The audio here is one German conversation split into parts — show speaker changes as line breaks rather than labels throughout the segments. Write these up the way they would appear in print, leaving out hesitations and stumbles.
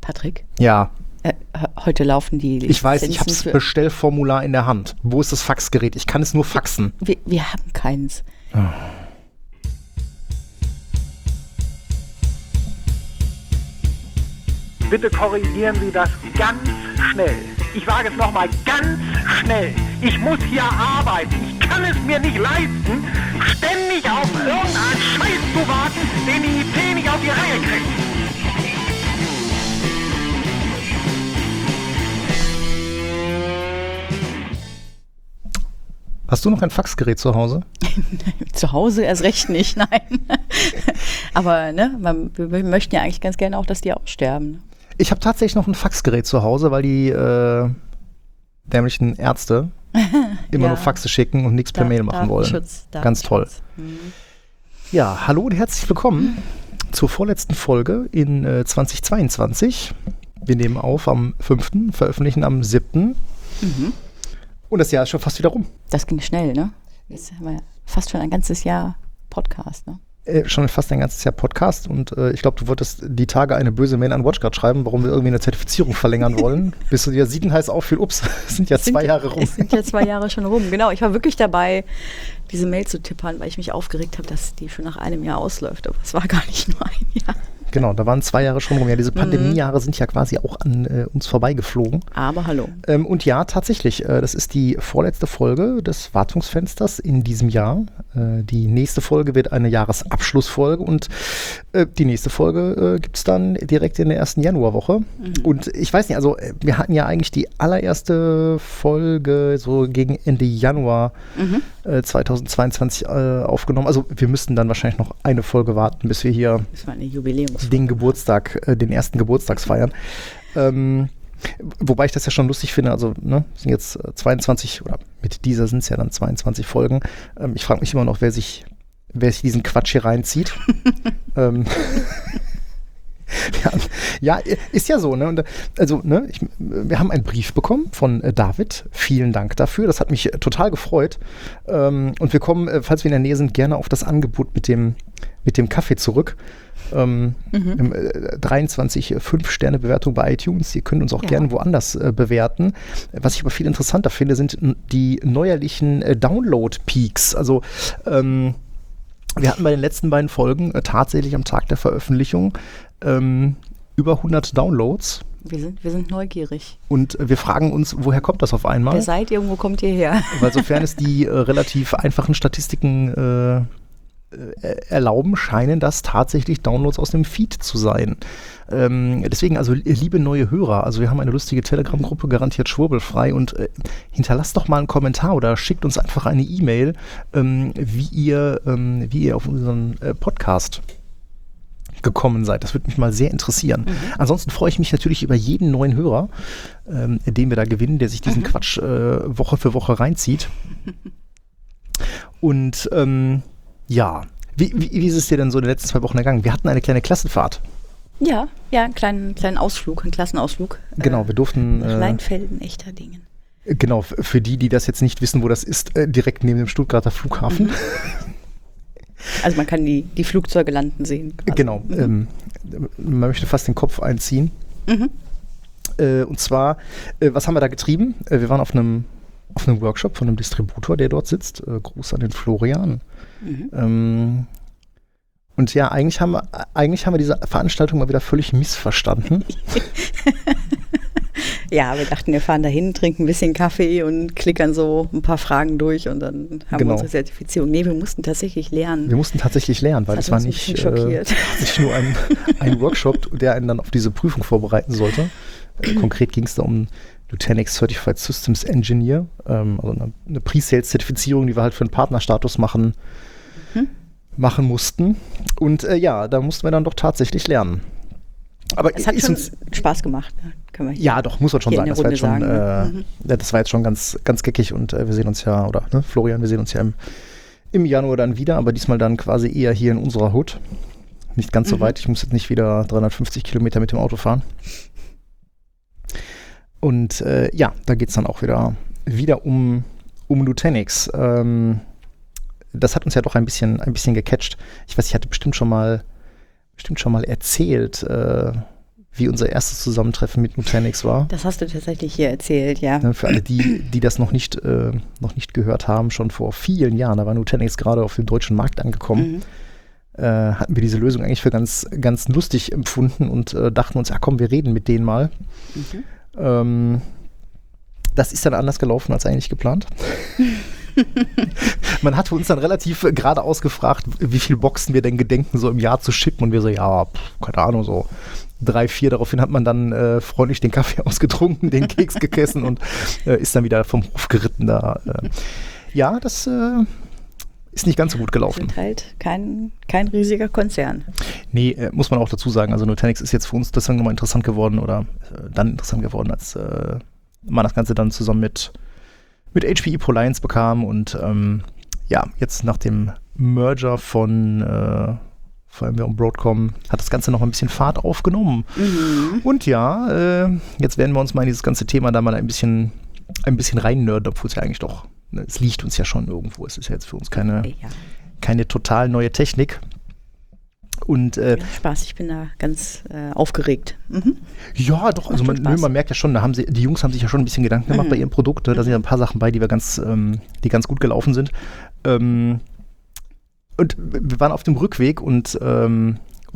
Patrick?
Ja.
Heute laufen die
Ich weiß, ich habe das Bestellformular in der Hand. Wo ist das Faxgerät? Ich kann es nur faxen.
Wir haben keins.
Oh.
Bitte korrigieren Sie das ganz schnell. Ich sage es nochmal, ganz schnell. Ich muss hier arbeiten. Ich kann es mir nicht leisten, ständig auf irgendeinen Scheiß zu warten, den die IT nicht auf die Reihe kriegt.
Hast du noch ein Faxgerät zu Hause?
Zu Hause erst recht nicht, nein. Aber ne, wir möchten ja eigentlich ganz gerne auch, dass die aussterben.
Ich habe tatsächlich noch ein Faxgerät zu Hause, weil die dämlichen Ärzte immer nur Faxe schicken und nichts per Mail machen wollen. Ganz toll. Ja, hallo und herzlich willkommen zur vorletzten Folge in 2022. Wir nehmen auf am 5., veröffentlichen am 7. Und das Jahr ist schon fast wieder rum.
Das ging schnell, ne? Jetzt haben wir fast schon ein ganzes Jahr Podcast, ne?
Schon fast ein ganzes Jahr Podcast und ich glaube, du wolltest die Tage eine böse Mail an WatchGuard schreiben, warum wir irgendwie eine Zertifizierung verlängern wollen. Bis du dir siedenheiß auffiel, ups, es sind ja 2 Jahre rum.
Es sind ja 2 Jahre schon rum, genau. Ich war wirklich dabei, diese Mail zu tippern, weil ich mich aufgeregt habe, dass die schon nach einem Jahr ausläuft. Aber es war gar nicht nur ein Jahr.
Genau, da waren 2 Jahre schon rum. Ja, diese Pandemiejahre sind ja quasi auch an uns vorbeigeflogen.
Aber hallo.
Und ja, tatsächlich, das ist die vorletzte Folge des Wartungsfensters in diesem Jahr. Die nächste Folge wird eine Jahresabschlussfolge und die nächste Folge gibt es dann direkt in der ersten Januarwoche. Und ich weiß nicht, also wir hatten ja eigentlich die allererste Folge so gegen Ende Januar 2022 aufgenommen. Also wir müssten dann wahrscheinlich noch eine Folge warten, bis wir hier den ersten Geburtstags feiern. Wobei ich das ja schon lustig finde, also ne, sind jetzt 22, oder mit dieser sind es ja dann 22 Folgen. Ich frage mich immer noch, wer sich diesen Quatsch hier reinzieht. Ja, ist ja so, ne? Und, also, ne, wir haben einen Brief bekommen von David. Vielen Dank dafür. Das hat mich total gefreut. Und wir kommen, falls wir in der Nähe sind, gerne auf das Angebot mit dem Kaffee zurück. 23 5-Sterne-Bewertung bei iTunes. Ihr könnt uns auch gerne woanders bewerten. Was ich aber viel interessanter finde, sind die neuerlichen Download-Peaks. Also wir hatten bei den letzten beiden Folgen tatsächlich am Tag der Veröffentlichung über 100 Downloads.
Wir sind neugierig.
Und wir fragen uns, woher kommt das auf einmal?
Wer seid ihr, wo kommt ihr her?
Weil sofern es die relativ einfachen Statistiken erlauben, scheinen das tatsächlich Downloads aus dem Feed zu sein. Deswegen, also liebe neue Hörer, also wir haben eine lustige Telegram-Gruppe, garantiert schwurbelfrei, und hinterlasst doch mal einen Kommentar oder schickt uns einfach eine E-Mail, wie ihr auf unseren Podcast gekommen seid. Das würde mich mal sehr interessieren. Ansonsten freue ich mich natürlich über jeden neuen Hörer, den wir da gewinnen, der sich diesen Quatsch Woche für Woche reinzieht. Und ja, wie ist es dir denn so in den letzten 2 Wochen ergangen? Wir hatten eine kleine Klassenfahrt.
Ja, einen kleinen Ausflug, einen Klassenausflug.
Genau, wir durften
nach Leinfelden, Echterdingen. Genau,
für die das jetzt nicht wissen, wo das ist, direkt neben dem Stuttgarter Flughafen.
Also man kann die Flugzeuge landen sehen. Quasi.
Genau, man möchte fast den Kopf einziehen. Und zwar, was haben wir da getrieben? Wir waren auf einem Workshop von einem Distributor, der dort sitzt. Gruß an den Florian. Und ja, eigentlich haben wir diese Veranstaltung mal wieder völlig missverstanden.
Ja, wir dachten, wir fahren dahin, trinken ein bisschen Kaffee und klickern so ein paar Fragen durch und dann haben wir unsere Zertifizierung. Nee, wir mussten tatsächlich lernen. Weil es war nicht nur ein Workshop, der einen dann auf diese Prüfung vorbereiten sollte. Konkret ging es da um Nutanix Certified Systems Engineer, also eine Pre-Sales-Zertifizierung, die wir halt für einen Partnerstatus machen mussten. Und da mussten wir dann doch tatsächlich lernen. Aber es hat schon Spaß gemacht. Ne?
Können wir ja, doch, muss man schon sagen. Das war jetzt schon, das war jetzt schon ganz, ganz geckig und wir sehen uns ja, oder ne, Florian, wir sehen uns ja im Januar dann wieder, aber diesmal dann quasi eher hier in unserer Hut. Nicht ganz so weit. Ich muss jetzt nicht wieder 350 Kilometer mit dem Auto fahren. Und da geht es dann auch wieder um Nutanix. Das hat uns ja doch ein bisschen gecatcht. Ich weiß, ich hatte bestimmt schon mal erzählt, wie unser erstes Zusammentreffen mit Nutanix war.
Das hast du tatsächlich hier erzählt, ja.
Für alle, die das noch nicht gehört haben, schon vor vielen Jahren, da war Nutanix gerade auf dem deutschen Markt angekommen, hatten wir diese Lösung eigentlich für ganz, ganz lustig empfunden und dachten uns, ja komm, wir reden mit denen mal. Das ist dann anders gelaufen als eigentlich geplant. Man hatte uns dann relativ geradeaus gefragt, wie viele Boxen wir denn gedenken, so im Jahr zu schippen. Und wir so, ja, keine Ahnung, so 3, 4. Daraufhin hat man dann freundlich den Kaffee ausgetrunken, den Keks gegessen und ist dann wieder vom Hof geritten. Ja, das ist nicht ganz so gut gelaufen.
Wir sind halt kein riesiger Konzern.
Nee, muss man auch dazu sagen. Also Nutanix ist jetzt für uns deswegen nochmal interessant geworden oder dann interessant geworden, als man das Ganze dann zusammen mit HPE ProLiants bekam und jetzt nach dem Merger von VMware und Broadcom hat das Ganze noch ein bisschen Fahrt aufgenommen. Und jetzt werden wir uns mal in dieses ganze Thema da mal ein bisschen reinnörden, obwohl es ja eigentlich doch, es liegt uns ja schon irgendwo. Es ist ja jetzt für uns keine total neue Technik. Und
Spaß, ich bin da ganz aufgeregt.
Ja, doch, also man merkt ja schon, die Jungs haben sich ja schon ein bisschen Gedanken gemacht bei ihrem Produkt. Da sind ja ein paar Sachen bei, die ganz gut gelaufen sind. Und wir waren auf dem Rückweg und wir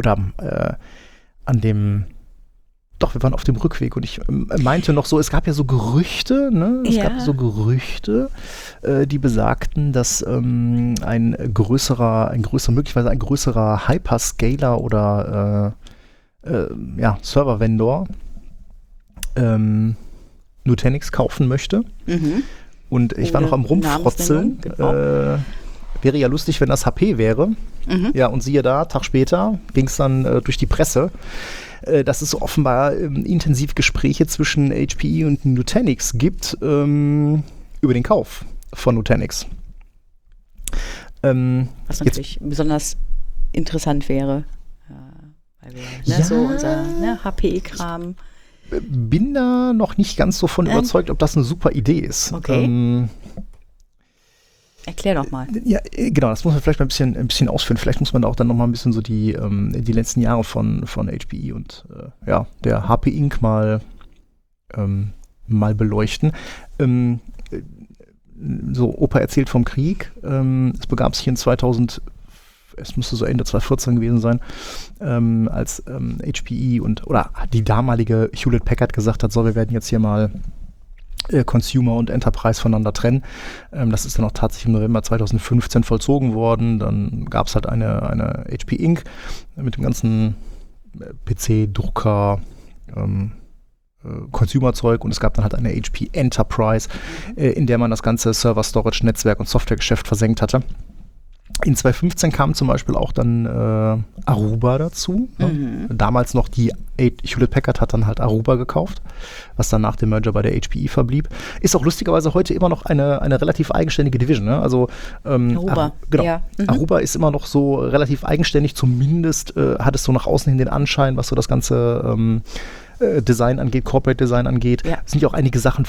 waren auf dem Rückweg und ich meinte noch so, es gab ja so Gerüchte, ne? Die besagten, dass möglicherweise ein größerer Hyperscaler oder Server-Vendor Nutanix kaufen möchte. Und ich war noch am Rumfrotzeln. Wäre ja lustig, wenn das HP wäre. Ja, und siehe da, Tag später ging es dann durch die Presse, dass es offenbar intensiv Gespräche zwischen HPE und Nutanix gibt über den Kauf von Nutanix.
Was natürlich besonders interessant wäre, weil wir so unser HPE-Kram.
Bin da noch nicht ganz so von überzeugt, ob das eine super Idee ist.
Okay. Erklär doch mal.
Ja, genau, das muss man vielleicht mal ein bisschen ausführen. Vielleicht muss man da auch dann noch mal ein bisschen so die letzten Jahre von HPE und der HP Inc. mal beleuchten. So, Opa erzählt vom Krieg. Es begab sich es müsste so Ende 2014 gewesen sein, als HPE oder die damalige Hewlett Packard gesagt hat, so, wir werden jetzt hier mal Consumer und Enterprise voneinander trennen. Das ist dann auch tatsächlich im November 2015 vollzogen worden. Dann gab es halt eine HP Inc. mit dem ganzen PC, Drucker, Consumer-Zeug und es gab dann halt eine HP Enterprise, in der man das ganze Server, Storage, Netzwerk und Softwaregeschäft versenkt hatte. In 2015 kam zum Beispiel auch dann Aruba dazu. Damals noch die Hewlett Packard hat dann halt Aruba gekauft, was dann nach dem Merger bei der HPE verblieb. Ist auch lustigerweise heute immer noch eine relativ eigenständige Division. Ne? Also
Aruba.
Aruba ist immer noch so relativ eigenständig, zumindest hat es so nach außen hin den Anschein, was so das ganze Design angeht, Corporate Design angeht. Ja. Sind ja auch einige Sachen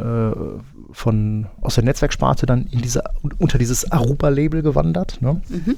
aus der Netzwerksparte dann unter dieses Aruba-Label gewandert. Ne?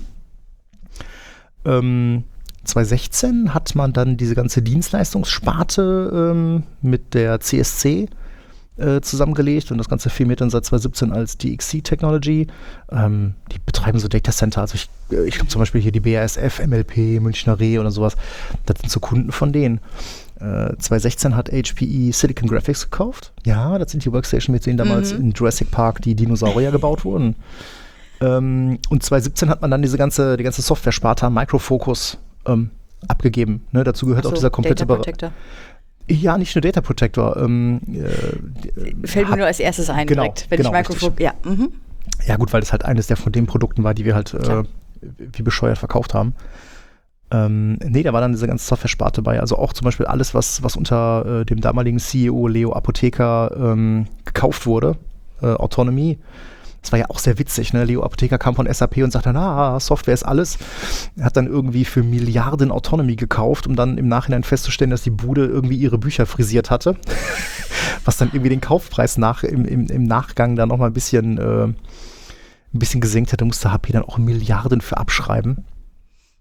2016 hat man dann diese ganze Dienstleistungssparte mit der CSC zusammengelegt und das Ganze firmiert dann seit 2017 als DXC Technology. Die betreiben so Data Center, also ich glaube zum Beispiel hier die BASF, MLP, Münchner Reh oder sowas, das sind so Kunden von denen. 2016 hat HPE Silicon Graphics gekauft. Ja, das sind die Workstation, mit denen damals in Jurassic Park die Dinosaurier gebaut wurden. Und 2017 hat man dann die ganze Software-Sparte Micro Focus abgegeben. Ne, dazu gehört auch dieser komplette Bereich. Ja, nicht nur Data Protector.
Fällt mir nur als erstes ein, direkt, wenn ich Micro Focus. Ja.
Ja, gut, weil das halt eines der von den Produkten war, die wir halt wie bescheuert verkauft haben. Da war dann diese ganze Software-Sparte bei. Also auch zum Beispiel alles, was unter dem damaligen CEO Leo Apotheker gekauft wurde. Autonomy. Das war ja auch sehr witzig. Ne? Leo Apotheker kam von SAP und sagte, Software ist alles. Er hat dann irgendwie für Milliarden Autonomy gekauft, um dann im Nachhinein festzustellen, dass die Bude irgendwie ihre Bücher frisiert hatte. Was dann irgendwie den Kaufpreis im Nachgang dann nochmal ein bisschen gesenkt hätte, musste HP dann auch Milliarden für abschreiben.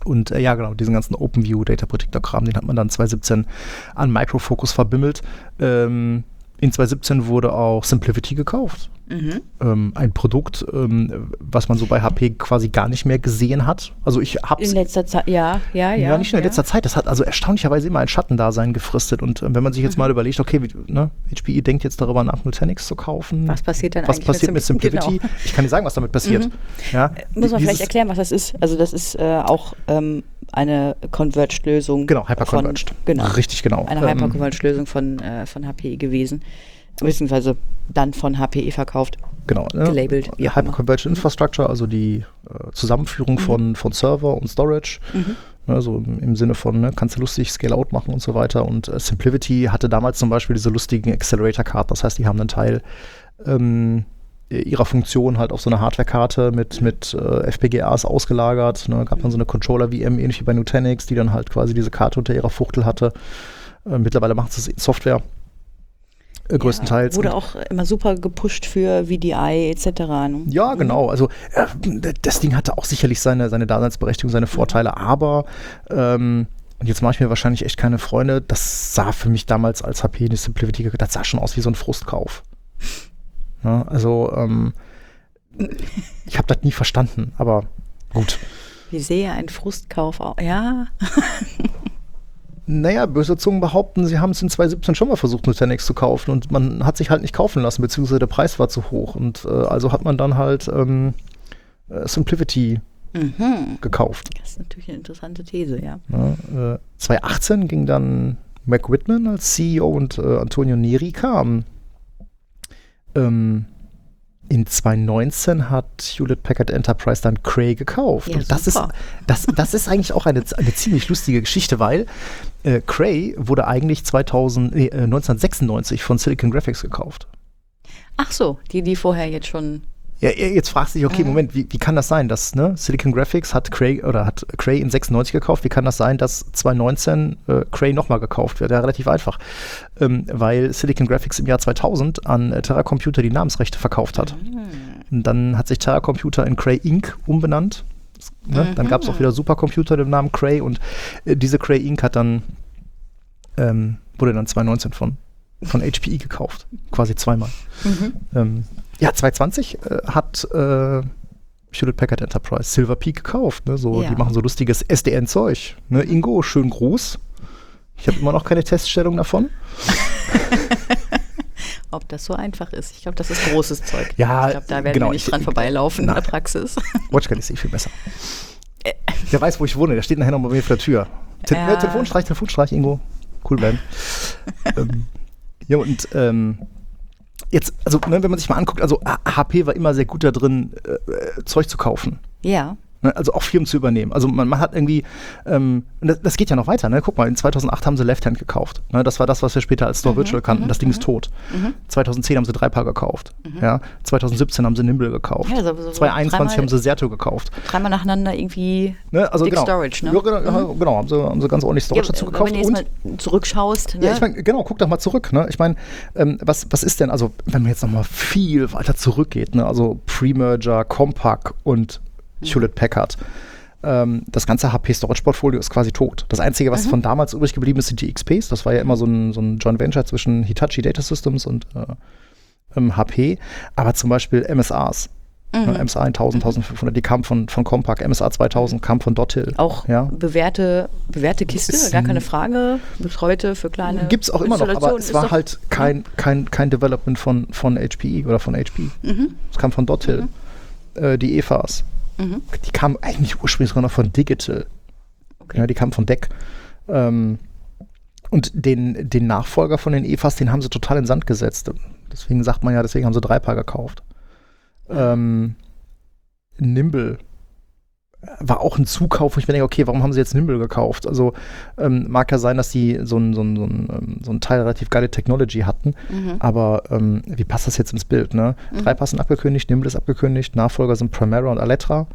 Und ja, genau, diesen ganzen OpenView Data Protector Kram, den hat man dann 2017 an Micro Focus verbimmelt. In 2017 wurde auch Simplivity gekauft. Ein Produkt, was man so bei HP quasi gar nicht mehr gesehen hat. Also ich hab's...
In letzter Zeit, ja.
Nicht nur in letzter Zeit, das hat also erstaunlicherweise immer ein Schattendasein gefristet. Und wenn man sich jetzt mal überlegt, okay, HPE denkt jetzt darüber nach, Nutanix zu kaufen.
Was passiert dann
eigentlich? Was passiert mit Simplivity? Genau. Ich kann dir sagen, was damit passiert. Ja,
muss man vielleicht erklären, was das ist? Also das ist auch eine Converged-Lösung.
Genau, Hyper-Converged.
Genau.
Richtig, genau.
Eine Hyper-Converged-Lösung von HPE gewesen. Beziehungsweise dann von HPE verkauft.
Genau.
Gelabelt.
Hyper-Converged Infrastructure, also die Zusammenführung von Server und Storage. Also im Sinne von, kannst du lustig Scale-Out machen und so weiter. Und Simplivity hatte damals zum Beispiel diese lustigen Accelerator-Karten. Das heißt, die haben einen Teil ihrer Funktion halt auf so eine Hardware-Karte mit FPGAs ausgelagert. Gab dann so eine Controller-VM, ähnlich wie bei Nutanix, die dann halt quasi diese Karte unter ihrer Fuchtel hatte. Mittlerweile macht es in Software. Größtenteils.
Wurde auch immer super gepusht für VDI etc. Ne?
Ja, genau. Also das Ding hatte auch sicherlich seine Daseinsberechtigung, seine Vorteile, aber und jetzt mache ich mir wahrscheinlich echt keine Freunde, das sah für mich damals als HP eine Simplivity, das sah schon aus wie so ein Frustkauf. Ja, also ich habe das nie verstanden, aber gut.
Wie sehe ein Frustkauf aus? Ja.
Naja, böse Zungen behaupten, sie haben es in 2017 schon mal versucht, Nutanix zu kaufen und man hat sich halt nicht kaufen lassen, beziehungsweise der Preis war zu hoch und also hat man dann halt Simplivity gekauft.
Das ist natürlich eine interessante These, ja.
2018 ging dann Mac Whitman als CEO und Antonio Neri kamen. In 2019 hat Hewlett-Packard Enterprise dann Cray gekauft.
Ja,
und das ist eigentlich auch eine ziemlich lustige Geschichte, weil Cray wurde eigentlich 1996 von Silicon Graphics gekauft.
Ach so, die vorher jetzt schon...
Ja, jetzt fragst du dich, okay, Moment, wie kann das sein, dass Silicon Graphics hat Cray in 96 gekauft, wie kann das sein, dass 2019 Cray nochmal gekauft wird? Ja, relativ einfach, weil Silicon Graphics im Jahr 2000 an Terra Computer die Namensrechte verkauft hat. Und dann hat sich Terra Computer in Cray Inc. umbenannt. Dann gab es auch wieder Supercomputer mit dem Namen Cray und diese Cray Inc. hat dann wurde dann 2019 von HPE gekauft, quasi zweimal. Ja, 2020 hat Hewlett-Packard Enterprise Silver Peak gekauft. Ne? So, die machen so lustiges SDN-Zeug. Ne? Ingo, schönen Gruß. Ich habe immer noch keine Teststellung davon.
Ob das so einfach ist. Ich glaube, das ist großes Zeug.
Ja,
ich glaube, da werden wir nicht dran vorbeilaufen in der Praxis.
Watchguard ist viel besser. Der weiß, wo ich wohne. Der steht nachher noch bei mir vor der Tür. Telefonstreich, Ingo. Cool bleiben. Ja, und jetzt, also wenn man sich mal anguckt, also HP war immer sehr gut da drin, Zeug zu kaufen.
Ja.
Also auch Firmen zu übernehmen. Also man hat irgendwie, das geht ja noch weiter, ne? Guck mal, in 2008 haben sie Left Hand gekauft. Ne? Das war das, was wir später als Store Virtual kannten. Das Ding ist tot. 2010 haben sie Dreipa gekauft. Ja? 2017 haben sie Nimble gekauft. Ja, so 2021 haben sie Zerto gekauft.
Dreimal nacheinander irgendwie Dick Storage, ne?
Ja, genau, haben sie ganz ordentlich Storage dazu gekauft.
Wenn du jetzt mal zurückschaust. Ne?
Ja, ich meine, genau, guck doch mal zurück. Ne? Ich meine, was ist denn, also wenn man jetzt nochmal viel weiter zurückgeht, ne? Also Pre-Merger, Compaq und Hewlett-Packard. Das ganze HP-Storage-Portfolio ist quasi tot. Das Einzige, was von damals übrig geblieben ist, sind die XPs. Das war ja immer so ein Joint Venture zwischen Hitachi Data Systems und HP. Aber zum Beispiel MSAs. MSA 1000, 1500, die kamen von Compaq. MSA 2000 kam von Dothill.
Auch bewährte Kiste, gar keine Frage. Bis heute für kleine
Gibt's auch immer noch, aber es war halt kein Development von HPE oder von HP. Es kam von Dothill. Die EFAs. Die kamen eigentlich ursprünglich sogar noch von Digital. Okay. Ja, die kamen von DEC. Und den Nachfolger von den EFAs, den haben sie total in den Sand gesetzt. Deswegen sagt man ja, deswegen haben sie Dreipa gekauft. Nimble war auch ein Zukauf, wo ich mir denke, okay, warum haben sie jetzt Nimble gekauft? Also mag ja sein, dass die so ein Teil relativ geile Technology hatten, aber wie passt das jetzt ins Bild? Ne? Dreipa sind abgekündigt, Nimble ist abgekündigt, Nachfolger sind Primera und Alletra.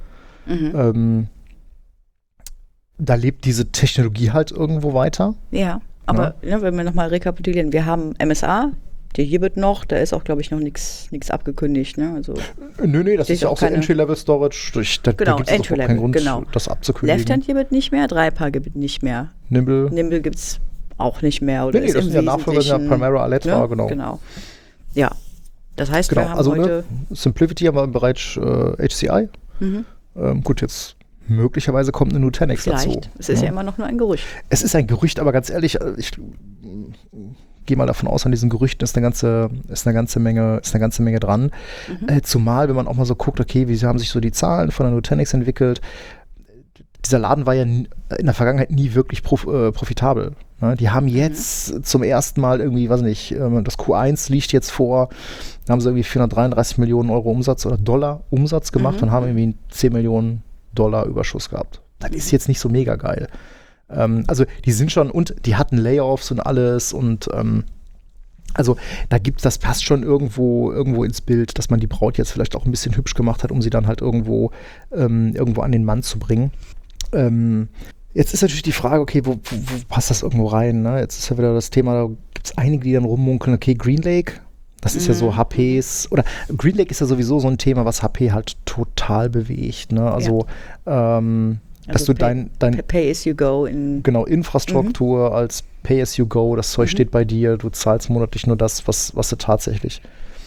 Da lebt diese Technologie halt irgendwo weiter.
Ja, aber wenn wir nochmal rekapitulieren, wir haben MSA, der hier wird noch, da ist auch, glaube ich, noch nichts abgekündigt. Ne? Also,
nee, das ist ja auch so Entry-Level-Storage. Da gibt es doch keinen Grund, das abzukündigen.
Left-Hand hier wird nicht mehr, 3PAR gibt nicht mehr.
Nimble
gibt es auch nicht mehr. Oder
das sind ja Nachfolger, ja Primera, Alletra,
genau. Ja, das heißt, wir haben heute...
Simplicity haben wir im Bereich HCI. Gut, jetzt möglicherweise kommt eine Nutanix dazu.
Es ist ja immer noch nur ein Gerücht.
Es ist ein Gerücht, aber ganz ehrlich, ich gehe mal davon aus, an diesen Gerüchten ist eine ganze Menge dran. Zumal, wenn man auch mal so guckt, okay, wie haben sich so die Zahlen von der Nutanix entwickelt. Dieser Laden war ja in der Vergangenheit nie wirklich profitabel. Ne? Die haben jetzt zum ersten Mal irgendwie, weiß nicht, das Q1 liegt jetzt vor, da haben sie irgendwie 433 Millionen Euro Umsatz oder Dollar Umsatz gemacht und haben irgendwie 10 Millionen Dollar Überschuss gehabt. Das ist jetzt nicht so mega geil. Also die sind schon, und die hatten Layoffs und alles und also das passt schon irgendwo ins Bild, dass man die Braut jetzt vielleicht auch ein bisschen hübsch gemacht hat, um sie dann halt irgendwo an den Mann zu bringen. Jetzt ist natürlich die Frage, okay, wo passt das irgendwo rein? Ne? Jetzt ist ja wieder das Thema, da gibt es einige, die dann rummunkeln, okay, GreenLake, das ist ja so HPs, oder GreenLake ist ja sowieso so ein Thema, was HP halt total bewegt. Ne? Also, dass du dein
Pay-as-you-go
genau, Infrastruktur als Pay-as-you-go, das Zeug steht bei dir, du zahlst monatlich nur das, was du tatsächlich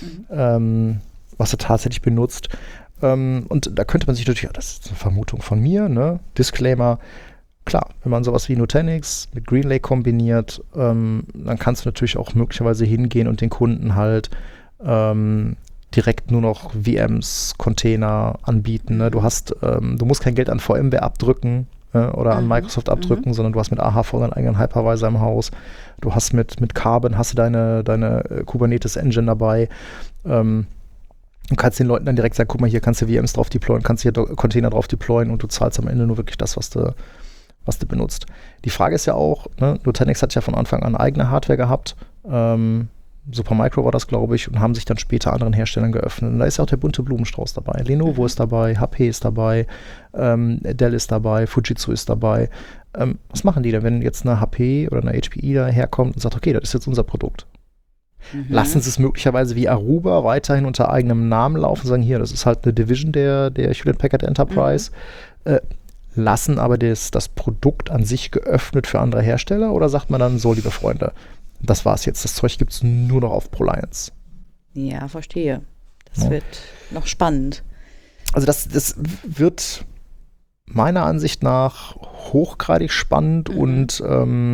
benutzt. Und da könnte man sich natürlich, das ist eine Vermutung von mir, ne? Disclaimer, klar, wenn man sowas wie Nutanix mit GreenLake kombiniert, dann kannst du natürlich auch möglicherweise hingehen und den Kunden halt direkt nur noch VMs, Container anbieten. Ne? Du musst kein Geld an VMware abdrücken oder an Microsoft abdrücken, sondern du hast mit AHV deinen eigenen Hypervisor im Haus. Du hast mit Carbon hast du deine Kubernetes Engine dabei. Du kannst den Leuten dann direkt sagen, guck mal, hier kannst du VMs drauf deployen, kannst hier Container drauf deployen und du zahlst am Ende nur wirklich das, was du benutzt. Die Frage ist ja auch, ne, Nutanix hat ja von Anfang an eigene Hardware gehabt, Supermicro war das, glaube ich, und haben sich dann später anderen Herstellern geöffnet. Und da ist ja auch der bunte Blumenstrauß dabei. Lenovo ist dabei, HP ist dabei, Dell ist dabei, Fujitsu ist dabei. Was machen die denn, wenn jetzt eine HP oder eine HPE daherkommt und sagt, okay, das ist jetzt unser Produkt? Lassen sie es möglicherweise wie Aruba weiterhin unter eigenem Namen laufen, sagen, hier, das ist halt eine Division der Hewlett-Packard Enterprise, lassen aber das Produkt an sich geöffnet für andere Hersteller, oder sagt man dann so, liebe Freunde, das war's jetzt, das Zeug gibt es nur noch auf ProLiants?
Ja, verstehe. Das wird noch spannend.
Also das wird meiner Ansicht nach hochgradig spannend und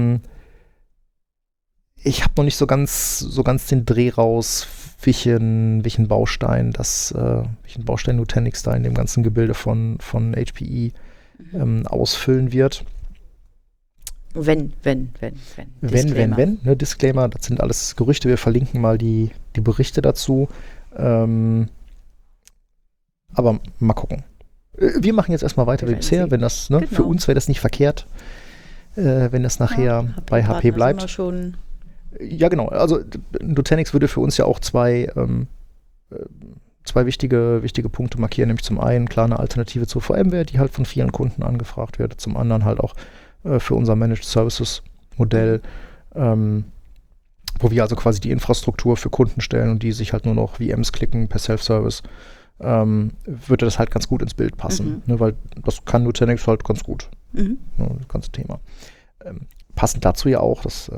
ich habe noch nicht so ganz den Dreh raus, welchen Baustein Nutanix da in dem ganzen Gebilde von HPE ausfüllen wird.
Wenn.
Ne, Disclaimer, das sind alles Gerüchte, wir verlinken mal die Berichte dazu. Aber mal gucken. Wir machen jetzt erstmal weiter wie bisher, wenn das, ne, für uns wäre das nicht verkehrt, wenn das nachher bei HP bleibt. Ja, genau. Also Nutanix würde für uns ja auch zwei wichtige Punkte markieren, nämlich zum einen klar eine Alternative zur VMware, die halt von vielen Kunden angefragt wird, zum anderen halt auch für unser Managed Services Modell, wo wir also quasi die Infrastruktur für Kunden stellen und die sich halt nur noch VMs klicken per Self-Service, würde das halt ganz gut ins Bild passen, ne, weil das kann Nutanix halt ganz gut, ne, das ganze Thema. Passend dazu ja auch, das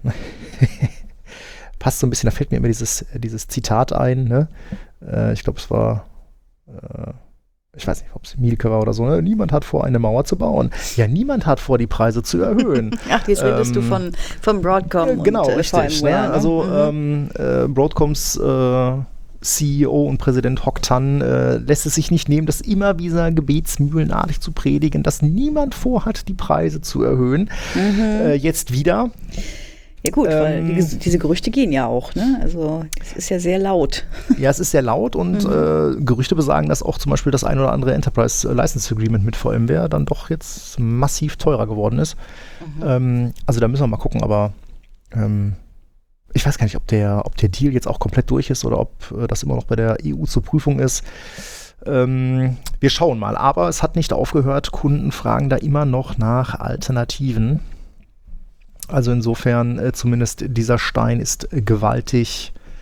passt so ein bisschen, da fällt mir immer dieses Zitat ein, ne? Ich glaube, es war, ich weiß nicht, ob es Mielke war oder so, ne? Niemand hat vor, eine Mauer zu bauen. Ja, niemand hat vor, die Preise zu erhöhen.
Ach, jetzt redest du von Broadcom
genau, und richtig, VMware, ne? Also Broadcoms CEO und Präsident Hock Tan lässt es sich nicht nehmen, das immer wieder gebetsmühlenartig zu predigen, dass niemand vorhat, die Preise zu erhöhen. Jetzt wieder.
Ja gut, weil diese Gerüchte gehen ja auch, ne? Also es ist ja sehr laut.
Ja, es ist sehr laut und Gerüchte besagen, dass auch zum Beispiel das ein oder andere Enterprise License Agreement mit VMware dann doch jetzt massiv teurer geworden ist. Also da müssen wir mal gucken, aber ich weiß gar nicht, ob der Deal jetzt auch komplett durch ist oder ob das immer noch bei der EU zur Prüfung ist. Wir schauen mal, aber es hat nicht aufgehört. Kunden fragen da immer noch nach Alternativen. Also insofern zumindest dieser Stein ist gewaltig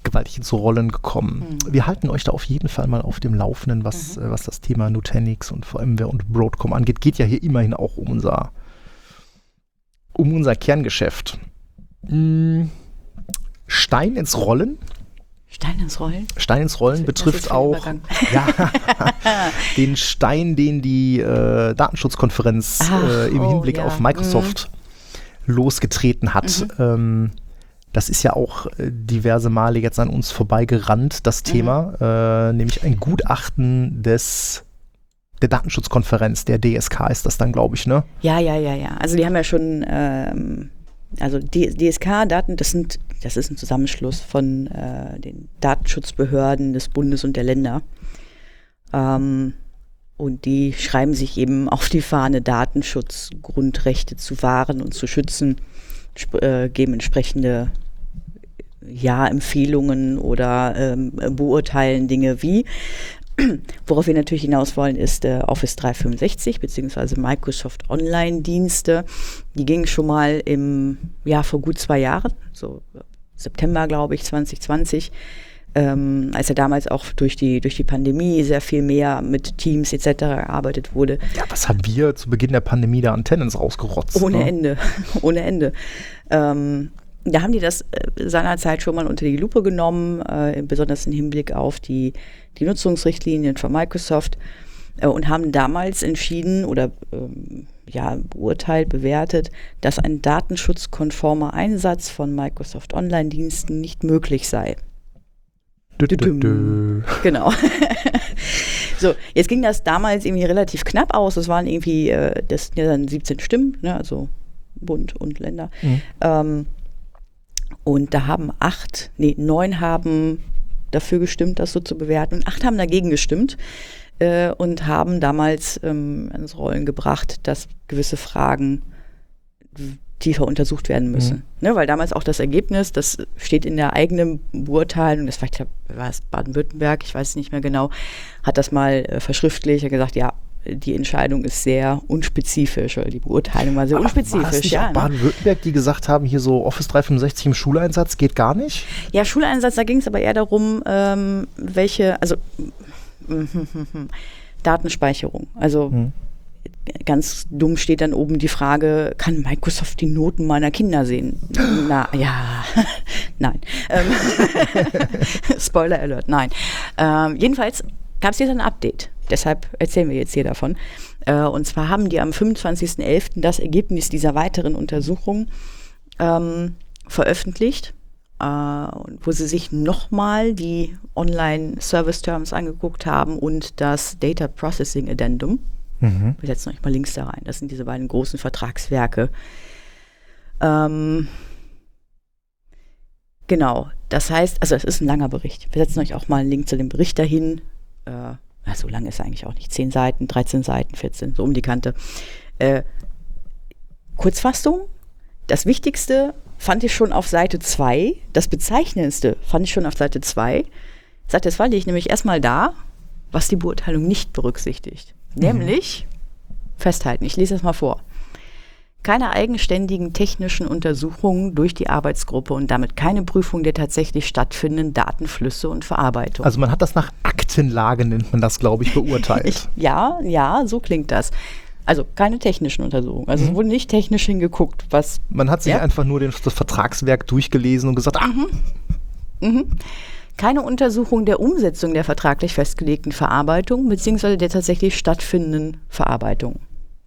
gewaltig ins Rollen gekommen. Wir halten euch da auf jeden Fall mal auf dem Laufenden, was das Thema Nutanix und VMware und Broadcom angeht. Geht ja hier immerhin auch um unser Kerngeschäft. Stein ins Rollen.
Stein ins Rollen?
Stein ins Rollen betrifft auch den Stein, den die Datenschutzkonferenz im Hinblick auf Microsoft losgetreten hat. Das ist ja auch diverse Male jetzt an uns vorbeigerannt, das Thema, nämlich ein Gutachten der Datenschutzkonferenz, der DSK ist das dann, glaube ich, ne?
Ja. Also die haben ja schon, die DSK-Daten, das ist ein Zusammenschluss von den Datenschutzbehörden des Bundes und der Länder. Und die schreiben sich eben auf die Fahne, Datenschutzgrundrechte zu wahren und zu schützen, geben entsprechende Empfehlungen oder beurteilen Dinge wie. Worauf wir natürlich hinaus wollen, ist Office 365 bzw. Microsoft Online-Dienste. Die gingen schon mal vor gut 2 Jahren, so September, glaube ich, 2020, als ja damals auch durch die Pandemie sehr viel mehr mit Teams etc. gearbeitet wurde.
Ja, was haben wir zu Beginn der Pandemie da an Tenants rausgerotzt?
Ohne Ende. Da haben die das seinerzeit schon mal unter die Lupe genommen, besonders im Hinblick auf die Nutzungsrichtlinien von Microsoft und haben damals entschieden oder beurteilt, bewertet, dass ein datenschutzkonformer Einsatz von Microsoft Online-Diensten nicht möglich sei. Genau. So, jetzt ging das damals irgendwie relativ knapp aus. Es waren irgendwie, das sind ja dann 17 Stimmen, ne, also Bund und Länder. Und da haben 9 haben dafür gestimmt, das so zu bewerten. Und 8 haben dagegen gestimmt und haben damals ins Rollen gebracht, dass gewisse Fragen tiefer untersucht werden müssen. Ne, weil damals auch das Ergebnis, das steht in der eigenen Beurteilung, das war es Baden-Württemberg, ich weiß es nicht mehr genau, hat das mal verschriftlicht, hat gesagt, ja, die Entscheidung ist sehr unspezifisch, oder die Beurteilung war sehr unspezifisch. War es nicht auch
Baden-Württemberg, die gesagt haben, hier so Office 365 im Schuleinsatz geht gar nicht?
Ja, Schuleinsatz, da ging es aber eher darum, Datenspeicherung. Also ganz dumm steht dann oben die Frage, kann Microsoft die Noten meiner Kinder sehen? Nein. Spoiler Alert, nein. Jedenfalls gab es jetzt ein Update. Deshalb erzählen wir jetzt hier davon. Und zwar haben die am 25.11. das Ergebnis dieser weiteren Untersuchung veröffentlicht, wo sie sich nochmal die Online-Service-Terms angeguckt haben und das Data Processing Addendum. Wir setzen euch mal Links da rein. Das sind diese beiden großen Vertragswerke. Genau. Das heißt, also es ist ein langer Bericht. Wir setzen euch auch mal einen Link zu dem Bericht dahin. So lang ist er eigentlich auch nicht. 10 Seiten, 13 Seiten, 14, so um die Kante. Kurzfassung. Das Wichtigste fand ich schon auf Seite 2. Das Bezeichnendste fand ich schon auf Seite 2. Seite 2 liegt nämlich erstmal da, was die Beurteilung nicht berücksichtigt. Nämlich, festhalten, ich lese es mal vor. Keine eigenständigen technischen Untersuchungen durch die Arbeitsgruppe und damit keine Prüfung der tatsächlich stattfindenden Datenflüsse und Verarbeitung.
Also man hat das nach Aktenlage, nennt man das, glaube ich, beurteilt.
Ja, so klingt das. Also keine technischen Untersuchungen. Also es wurde nicht technisch hingeguckt, was...
Man hat sich einfach nur das Vertragswerk durchgelesen und gesagt,
Keine Untersuchung der Umsetzung der vertraglich festgelegten Verarbeitung bzw. der tatsächlich stattfindenden Verarbeitung.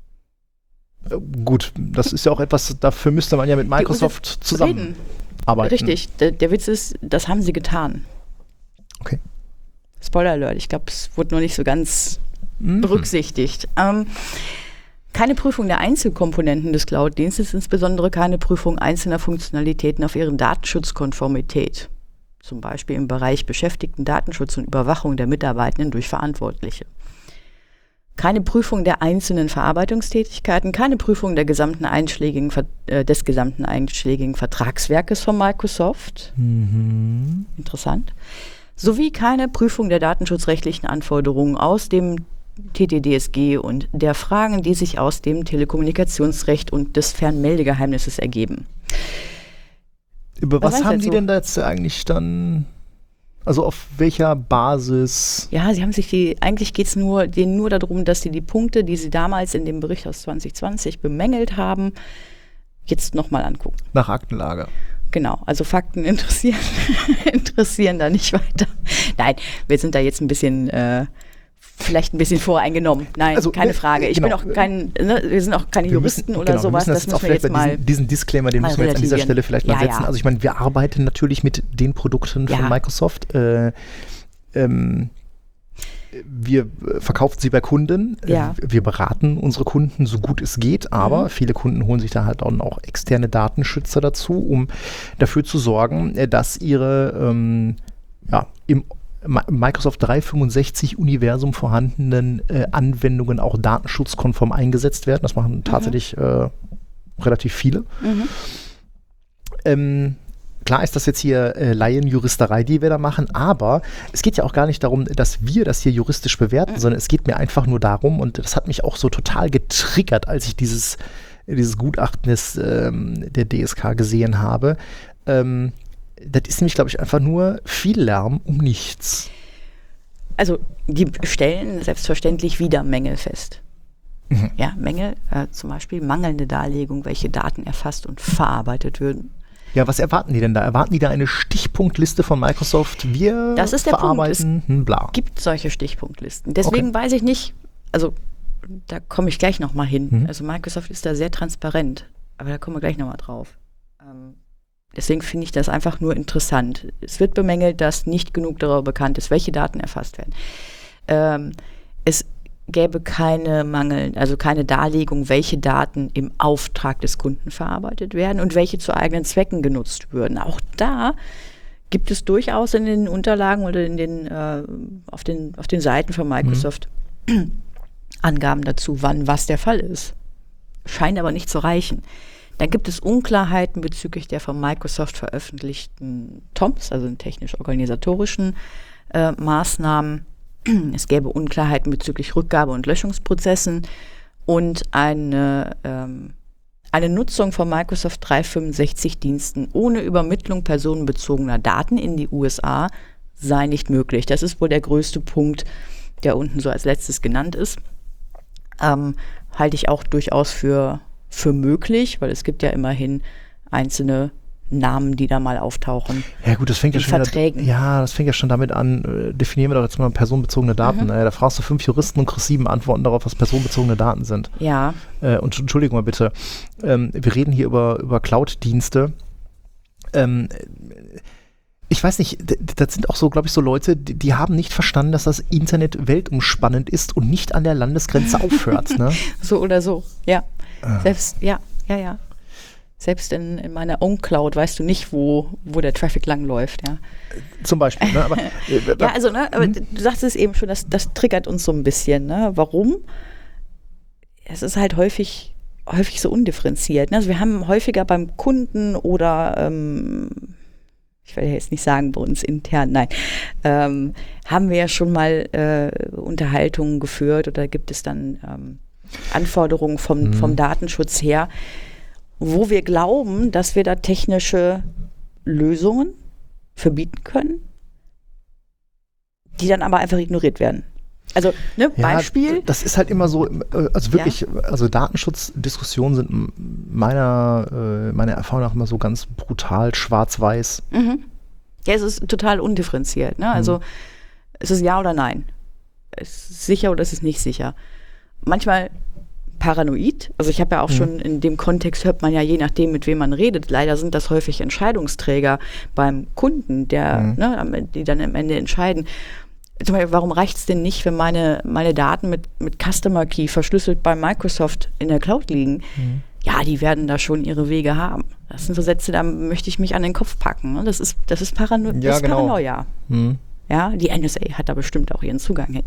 Gut, das ist ja auch etwas, dafür müsste man ja mit Microsoft zusammenarbeiten.
Richtig, der Witz ist, das haben sie getan.
Okay.
Spoiler Alert, ich glaube, es wurde noch nicht so ganz berücksichtigt. Keine Prüfung der Einzelkomponenten des Cloud-Dienstes, insbesondere keine Prüfung einzelner Funktionalitäten auf ihre Datenschutzkonformität. Zum Beispiel im Bereich Beschäftigten Datenschutz und Überwachung der Mitarbeitenden durch Verantwortliche. Keine Prüfung der einzelnen Verarbeitungstätigkeiten, keine Prüfung des gesamten einschlägigen Vertragswerkes von Microsoft. Interessant. Sowie keine Prüfung der datenschutzrechtlichen Anforderungen aus dem TTDSG und der Fragen, die sich aus dem Telekommunikationsrecht und des Fernmeldegeheimnisses ergeben.
Über was haben die denn da jetzt eigentlich dann Also auf welcher Basis?
Ja, sie haben sich eigentlich geht es denen nur darum, dass sie die Punkte, die sie damals in dem Bericht aus 2020 bemängelt haben, jetzt nochmal angucken.
Nach Aktenlage.
Genau, also Fakten interessieren da nicht weiter. Nein, wir sind da jetzt vielleicht ein bisschen voreingenommen. Nein, also, keine Frage. Ich bin auch wir sind auch keine Juristen oder sowas.
Das müssen wir jetzt mal diesen Disclaimer, den müssen wir jetzt an dieser Stelle vielleicht mal setzen. Ja. Also ich meine, wir arbeiten natürlich mit den Produkten von Microsoft. Wir verkaufen sie bei Kunden. Ja. Wir beraten unsere Kunden so gut es geht, aber viele Kunden holen sich da halt auch externe Datenschützer dazu, um dafür zu sorgen, dass ihre im Microsoft 365-Universum vorhandenen Anwendungen auch datenschutzkonform eingesetzt werden. Das machen tatsächlich relativ viele. Klar ist das jetzt hier Laienjuristerei, die wir da machen, aber es geht ja auch gar nicht darum, dass wir das hier juristisch bewerten, sondern es geht mir einfach nur darum, und das hat mich auch so total getriggert, als ich dieses Gutachten der DSK gesehen habe. Das ist nämlich, glaube ich, einfach nur viel Lärm um nichts.
Also die stellen selbstverständlich wieder Mängel fest. Ja, Mängel, zum Beispiel mangelnde Darlegung, welche Daten erfasst und verarbeitet würden.
Ja, was erwarten die denn da? Erwarten die da eine Stichpunktliste von Microsoft? Wir
das ist der
verarbeiten,
Punkt. Es gibt solche Stichpunktlisten. Deswegen weiß ich nicht, also da komme ich gleich nochmal hin. Also Microsoft ist da sehr transparent, aber da kommen wir gleich nochmal drauf. Deswegen finde ich das einfach nur interessant. Es wird bemängelt, dass nicht genug darüber bekannt ist, welche Daten erfasst werden. Es gäbe keine Darlegung, welche Daten im Auftrag des Kunden verarbeitet werden und welche zu eigenen Zwecken genutzt würden. Auch da gibt es durchaus in den Unterlagen oder auf den Seiten von Microsoft Angaben dazu, wann was der Fall ist. Scheint aber nicht zu reichen. Dann gibt es Unklarheiten bezüglich der von Microsoft veröffentlichten TOMs, also den technisch-organisatorischen Maßnahmen. Es gäbe Unklarheiten bezüglich Rückgabe- und Löschungsprozessen und eine Nutzung von Microsoft 365-Diensten ohne Übermittlung personenbezogener Daten in die USA sei nicht möglich. Das ist wohl der größte Punkt, der unten so als letztes genannt ist. Halte ich auch durchaus für möglich, weil es gibt ja immerhin einzelne Namen, die da mal auftauchen.
Ja gut, das fängt ja schon damit an, definieren wir doch jetzt mal personenbezogene Daten. Da fragst du 5 Juristen und kriegst 7 Antworten darauf, was personenbezogene Daten sind.
Ja.
Und Entschuldigung mal bitte, wir reden hier über Cloud-Dienste. Ich weiß nicht, das sind auch so, glaube ich, so Leute, die haben nicht verstanden, dass das Internet weltumspannend ist und nicht an der Landesgrenze aufhört. Ne?
So oder so, ja. Selbst in meiner Own Cloud weißt du nicht, wo der Traffic langläuft, ja.
Zum Beispiel, ne? Aber,
aber du sagst es eben schon, das triggert uns so ein bisschen, ne? Warum? Es ist halt häufig so undifferenziert, ne? Also wir haben häufiger beim Kunden oder ich will jetzt nicht sagen bei uns intern, nein, haben wir ja schon mal Unterhaltungen geführt oder gibt es dann Anforderungen vom Datenschutz her, wo wir glauben, dass wir da technische Lösungen verbieten können, die dann aber einfach ignoriert werden. Also, Beispiel.
Das ist halt immer so, also wirklich, also Datenschutzdiskussionen sind meiner Erfahrung nach immer so ganz brutal schwarz-weiß.
Ja, es ist total undifferenziert, ne? Also, es ist ja oder nein. Es ist sicher oder es ist nicht sicher. Manchmal paranoid. Also ich habe ja auch schon in dem Kontext, hört man ja je nachdem, mit wem man redet. Leider sind das häufig Entscheidungsträger beim Kunden, die dann am Ende entscheiden. Zum Beispiel, warum reicht es denn nicht, wenn meine Daten mit Customer Key verschlüsselt bei Microsoft in der Cloud liegen? Ja, die werden da schon ihre Wege haben. Das sind so Sätze, da möchte ich mich an den Kopf packen. Das ist Paranoia. Ja, die NSA hat da bestimmt auch ihren Zugang hin.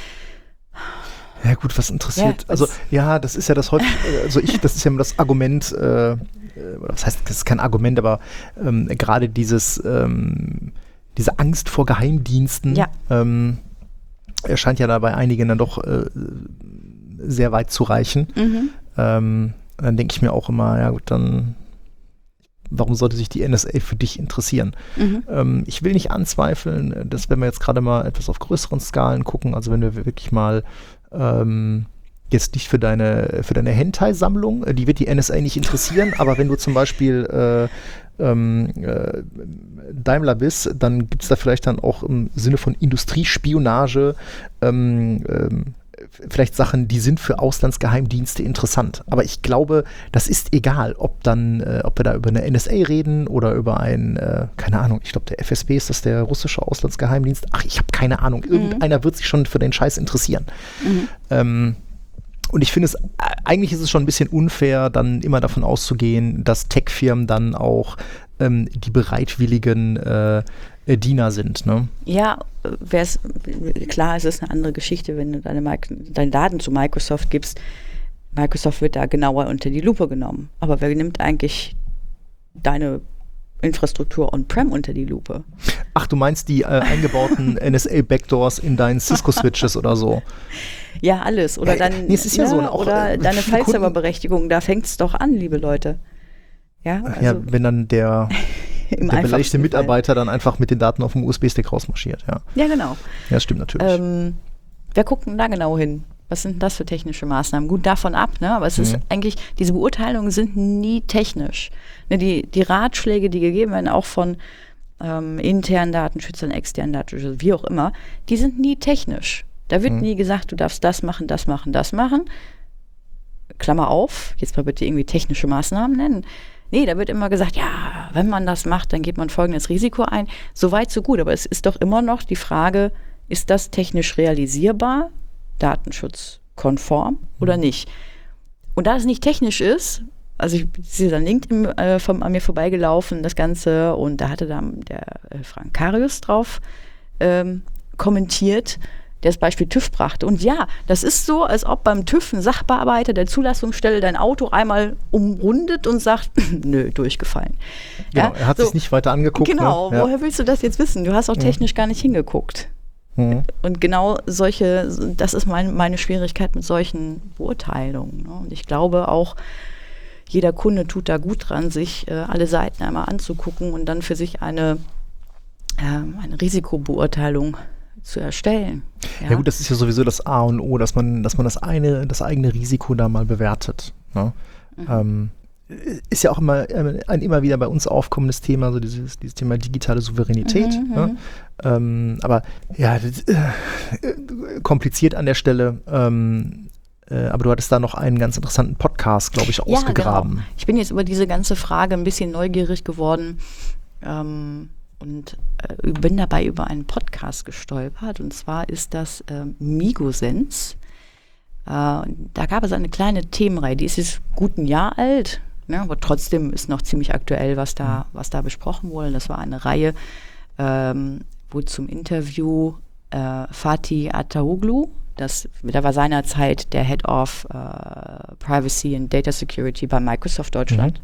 Ja gut, was interessiert, das ist ja das häufig, das ist ja das Argument, was heißt, das ist kein Argument, aber gerade diese Angst vor Geheimdiensten erscheint ja da bei einigen dann doch sehr weit zu reichen. Dann denke ich mir auch immer, ja gut, dann warum sollte sich die NSA für dich interessieren? Ich will nicht anzweifeln, dass wenn wir jetzt gerade mal etwas auf größeren Skalen gucken, also wenn wir wirklich mal jetzt nicht für deine Hentai-Sammlung, die wird die NSA nicht interessieren, aber wenn du zum Beispiel Daimler bist, dann gibt es da vielleicht dann auch im Sinne von Industriespionage vielleicht Sachen, die sind für Auslandsgeheimdienste interessant. Aber ich glaube, das ist egal, ob wir da über eine NSA reden oder über keine Ahnung, ich glaube, der FSB, ist das der russische Auslandsgeheimdienst? Ach, ich habe keine Ahnung. Irgendeiner wird sich schon für den Scheiß interessieren. Und ich finde eigentlich ist es schon ein bisschen unfair, dann immer davon auszugehen, dass Tech-Firmen dann auch die bereitwilligen Diener sind. Ne?
Ja, klar, es ist eine andere Geschichte, wenn du deine Daten zu Microsoft gibst. Microsoft wird da genauer unter die Lupe genommen. Aber wer nimmt eigentlich deine Infrastruktur on-prem unter die Lupe?
Ach, du meinst die eingebauten NSA-Backdoors in deinen Cisco-Switches oder so?
Ja, alles. Oder oder deine File-Server-Berechtigung, da fängt es doch an, liebe Leute. Ja, also
wenn dann der beleidigte Mitarbeiter dann einfach mit den Daten auf dem USB-Stick rausmarschiert. Ja,
genau.
Ja, das stimmt natürlich.
Wer guckt denn da genau hin? Was sind das für technische Maßnahmen? Gut, davon ab, ne? Aber es ist eigentlich, diese Beurteilungen sind nie technisch. Ne, die Ratschläge, die gegeben werden, auch von internen Datenschützern, externen Datenschützern, wie auch immer, die sind nie technisch. Da wird nie gesagt, du darfst das machen, das machen, das machen. Klammer auf, jetzt mal bitte irgendwie technische Maßnahmen nennen. Nee, da wird immer gesagt, ja, wenn man das macht, dann geht man folgendes Risiko ein. So weit, so gut. Aber es ist doch immer noch die Frage, ist das technisch realisierbar, datenschutzkonform oder nicht? Und da es nicht technisch ist, also ich sehe dann LinkedIn an mir vorbeigelaufen, das Ganze, und da hatte dann der Frank Karius drauf kommentiert, der das Beispiel TÜV brachte. Und ja, das ist so, als ob beim TÜV ein Sachbearbeiter der Zulassungsstelle dein Auto einmal umrundet und sagt, nö, durchgefallen.
Genau, ja? Er hat sich nicht weiter angeguckt.
Genau, ne? Woher willst du das jetzt wissen? Du hast auch technisch gar nicht hingeguckt. Und genau das ist meine Schwierigkeit mit solchen Beurteilungen. Ne? Und ich glaube auch, jeder Kunde tut da gut dran, sich alle Seiten einmal anzugucken und dann für sich eine Risikobeurteilung zu erstellen.
Ja gut, das ist ja sowieso das A und O, dass man das eigene Risiko da mal bewertet. Ne? Ist ja auch immer ein immer wieder bei uns aufkommendes Thema, so dieses Thema digitale Souveränität. Ne? Aber ja, kompliziert an der Stelle. Aber du hattest da noch einen ganz interessanten Podcast, glaube ich, ausgegraben.
Genau. Ich bin jetzt über diese ganze Frage ein bisschen neugierig geworden und bin dabei über einen Podcast gestolpert. Und zwar ist das Migosens. Da gab es eine kleine Themenreihe, die ist jetzt gut ein Jahr alt, ne, aber trotzdem ist noch ziemlich aktuell, was da besprochen wurde. Das war eine Reihe, wo zum Interview Fatih Ataoglu, da war seinerzeit der Head of Privacy and Data Security bei Microsoft Deutschland.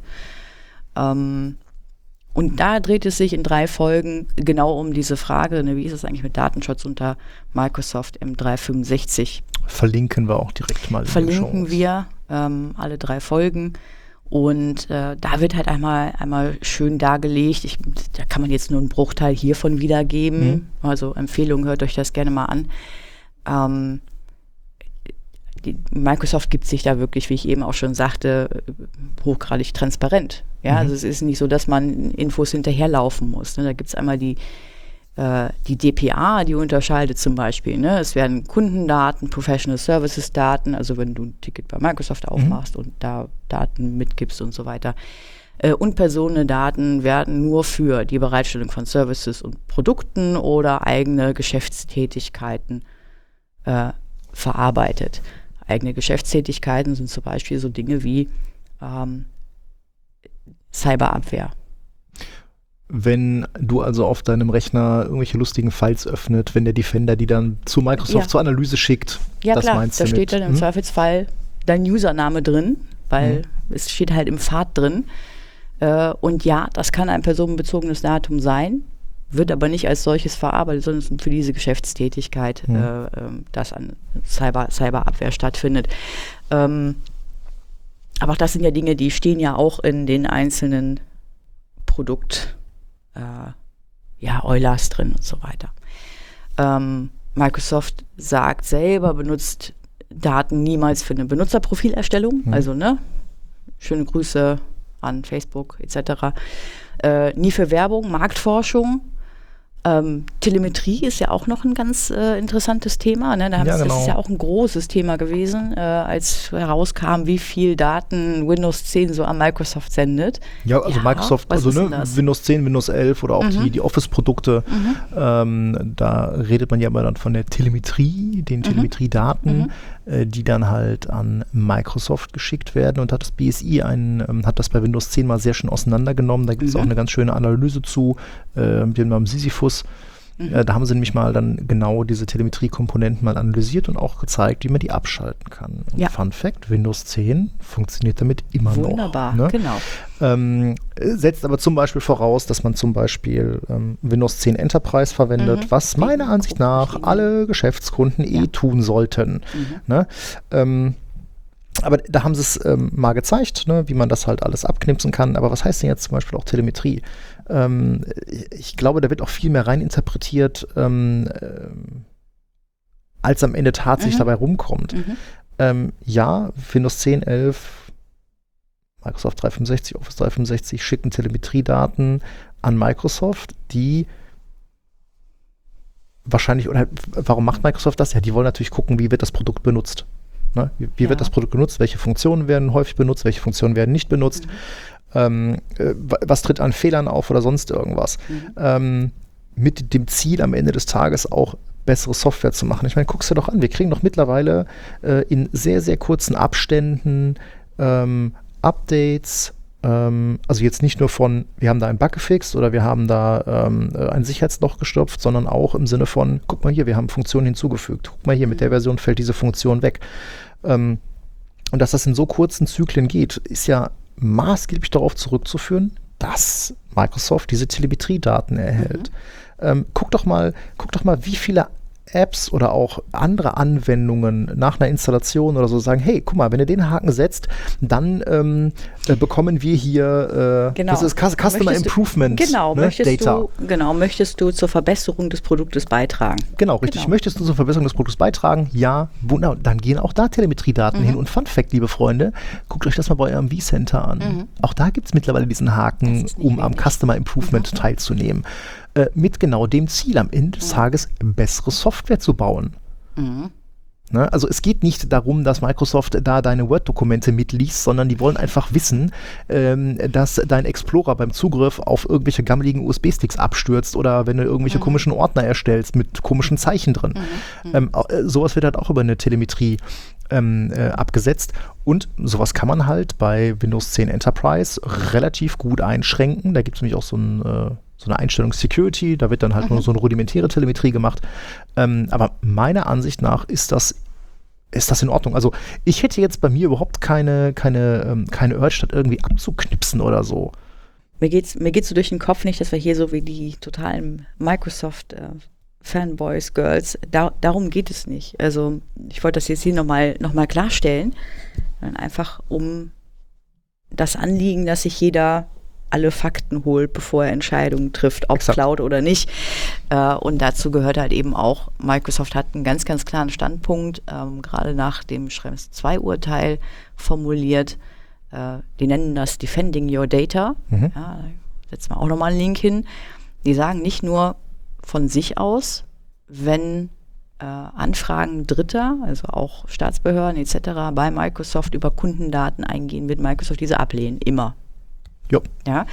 Und da dreht es sich in 3 Folgen genau um diese Frage, ne, wie ist es eigentlich mit Datenschutz unter Microsoft M365?
Verlinken wir auch direkt mal.
Verlinken wir alle 3 Folgen. Und da wird halt einmal schön dargelegt. Da kann man jetzt nur einen Bruchteil hiervon wiedergeben. Also Empfehlung, hört euch das gerne mal an. Microsoft gibt sich da wirklich, wie ich eben auch schon sagte, hochgradig transparent. Ja, also es ist nicht so, dass man Infos hinterherlaufen muss. Ne? Da gibt es einmal die DPA, die unterscheidet zum Beispiel. Ne? Es werden Kundendaten, Professional Services Daten, also wenn du ein Ticket bei Microsoft aufmachst und da Daten mitgibst und so weiter. Und Personendaten werden nur für die Bereitstellung von Services und Produkten oder eigene Geschäftstätigkeiten verarbeitet. Eigene Geschäftstätigkeiten sind zum Beispiel so Dinge wie Cyberabwehr.
Wenn du also auf deinem Rechner irgendwelche lustigen Files öffnet, wenn der Defender die dann zu Microsoft zur Analyse schickt,
ja,
das
klar,
meinst du
da steht dann im Zweifelsfall dein Username drin, weil es steht halt im Pfad drin. Und ja, das kann ein personenbezogenes Datum sein, wird aber nicht als solches verarbeitet, sondern für diese Geschäftstätigkeit, dass an Cyberabwehr stattfindet. Aber auch das sind ja Dinge, die stehen ja auch in den einzelnen Produkt Eulers drin und so weiter. Microsoft sagt selber, benutzt Daten niemals für eine Benutzerprofilerstellung, also schöne Grüße an Facebook etc. Nie für Werbung, Marktforschung. Telemetrie ist ja auch noch ein ganz interessantes Thema. Ne? Das ist ja auch ein großes Thema gewesen, als herauskam, wie viel Daten Windows 10 so an Microsoft sendet.
Ja, also Microsoft, Windows 10, Windows 11 oder auch die Office-Produkte, da redet man ja immer dann von der Telemetrie, den Telemetriedaten, die dann halt an Microsoft geschickt werden, und hat das BSI hat das bei Windows 10 mal sehr schön auseinandergenommen. Da gibt es auch eine ganz schöne Analyse zu, mit dem Sisyphus. Da haben sie nämlich mal dann genau diese Telemetrie-Komponenten mal analysiert und auch gezeigt, wie man die abschalten kann. Und Fun Fact, Windows 10 funktioniert damit immer noch.
Wunderbar, genau.
Setzt aber zum Beispiel voraus, dass man zum Beispiel Windows 10 Enterprise verwendet, was meiner Ansicht nach alle Geschäftskunden tun sollten. Ne? Aber da haben sie es mal gezeigt, wie man das halt alles abknipsen kann. Aber was heißt denn jetzt zum Beispiel auch Telemetrie? Ich glaube, da wird auch viel mehr reininterpretiert, als am Ende tatsächlich dabei rumkommt. Windows 10, 11, Microsoft 365, Office 365 schicken Telemetriedaten an Microsoft, die wahrscheinlich, oder warum macht Microsoft das? Ja, die wollen natürlich gucken, wie wird das Produkt benutzt. Ne? Wie wird das Produkt genutzt? Welche Funktionen werden häufig benutzt? Welche Funktionen werden nicht benutzt? Was tritt an Fehlern auf oder sonst irgendwas? Mit dem Ziel, am Ende des Tages auch bessere Software zu machen. Ich meine, guck's dir doch an. Wir kriegen doch mittlerweile in sehr, sehr kurzen Abständen Updates, also jetzt nicht nur von, wir haben da einen Bug gefixt oder wir haben da ein Sicherheitsloch gestopft, sondern auch im Sinne von, guck mal hier, wir haben Funktionen hinzugefügt. Guck mal hier, mit der Version fällt diese Funktion weg. Und dass das in so kurzen Zyklen geht, ist ja maßgeblich darauf zurückzuführen, dass Microsoft diese Telemetriedaten erhält. Guck doch mal, wie viele Apps oder auch andere Anwendungen nach einer Installation oder so sagen, hey, guck mal, wenn du den Haken setzt, dann bekommen wir hier das ist Customer Improvement Data.
Möchtest du zur Verbesserung des Produktes beitragen?
Genau, richtig. Genau. Möchtest du zur Verbesserung des Produktes beitragen? Ja, wunderbar. Dann gehen auch da Telemetriedaten hin. Und Fun Fact, liebe Freunde, guckt euch das mal bei eurem vCenter an. Auch da gibt es mittlerweile diesen Haken, um am Customer Improvement teilzunehmen. Mit genau dem Ziel, am Ende des Tages bessere Software zu bauen. Ne? Also es geht nicht darum, dass Microsoft da deine Word-Dokumente mitliest, sondern die wollen einfach wissen, dass dein Explorer beim Zugriff auf irgendwelche gammeligen USB-Sticks abstürzt oder wenn du irgendwelche komischen Ordner erstellst mit komischen Zeichen drin. Sowas wird halt auch über eine Telemetrie abgesetzt, und sowas kann man halt bei Windows 10 Enterprise relativ gut einschränken. Da gibt es nämlich auch so eine Einstellung Security, da wird dann halt nur so eine rudimentäre Telemetrie gemacht. Aber meiner Ansicht nach ist das in Ordnung. Also ich hätte jetzt bei mir überhaupt keine Urge, das irgendwie abzuknipsen oder so.
Mir geht's so durch den Kopf nicht, dass wir hier so wie die totalen Microsoft Fanboys, Girls, darum geht es nicht. Also ich wollte das jetzt hier nochmal klarstellen, einfach um das Anliegen, dass sich jeder alle Fakten holt, bevor er Entscheidungen trifft, ob Cloud oder nicht. Und dazu gehört halt eben auch, Microsoft hat einen ganz, ganz klaren Standpunkt, gerade nach dem Schrems II-Urteil formuliert. Die nennen das Defending Your Data. Ja, da setzen wir auch nochmal einen Link hin. Die sagen nicht nur von sich aus, wenn Anfragen Dritter, also auch Staatsbehörden etc. bei Microsoft über Kundendaten eingehen, wird Microsoft diese ablehnen, immer.
Jo.
Ja.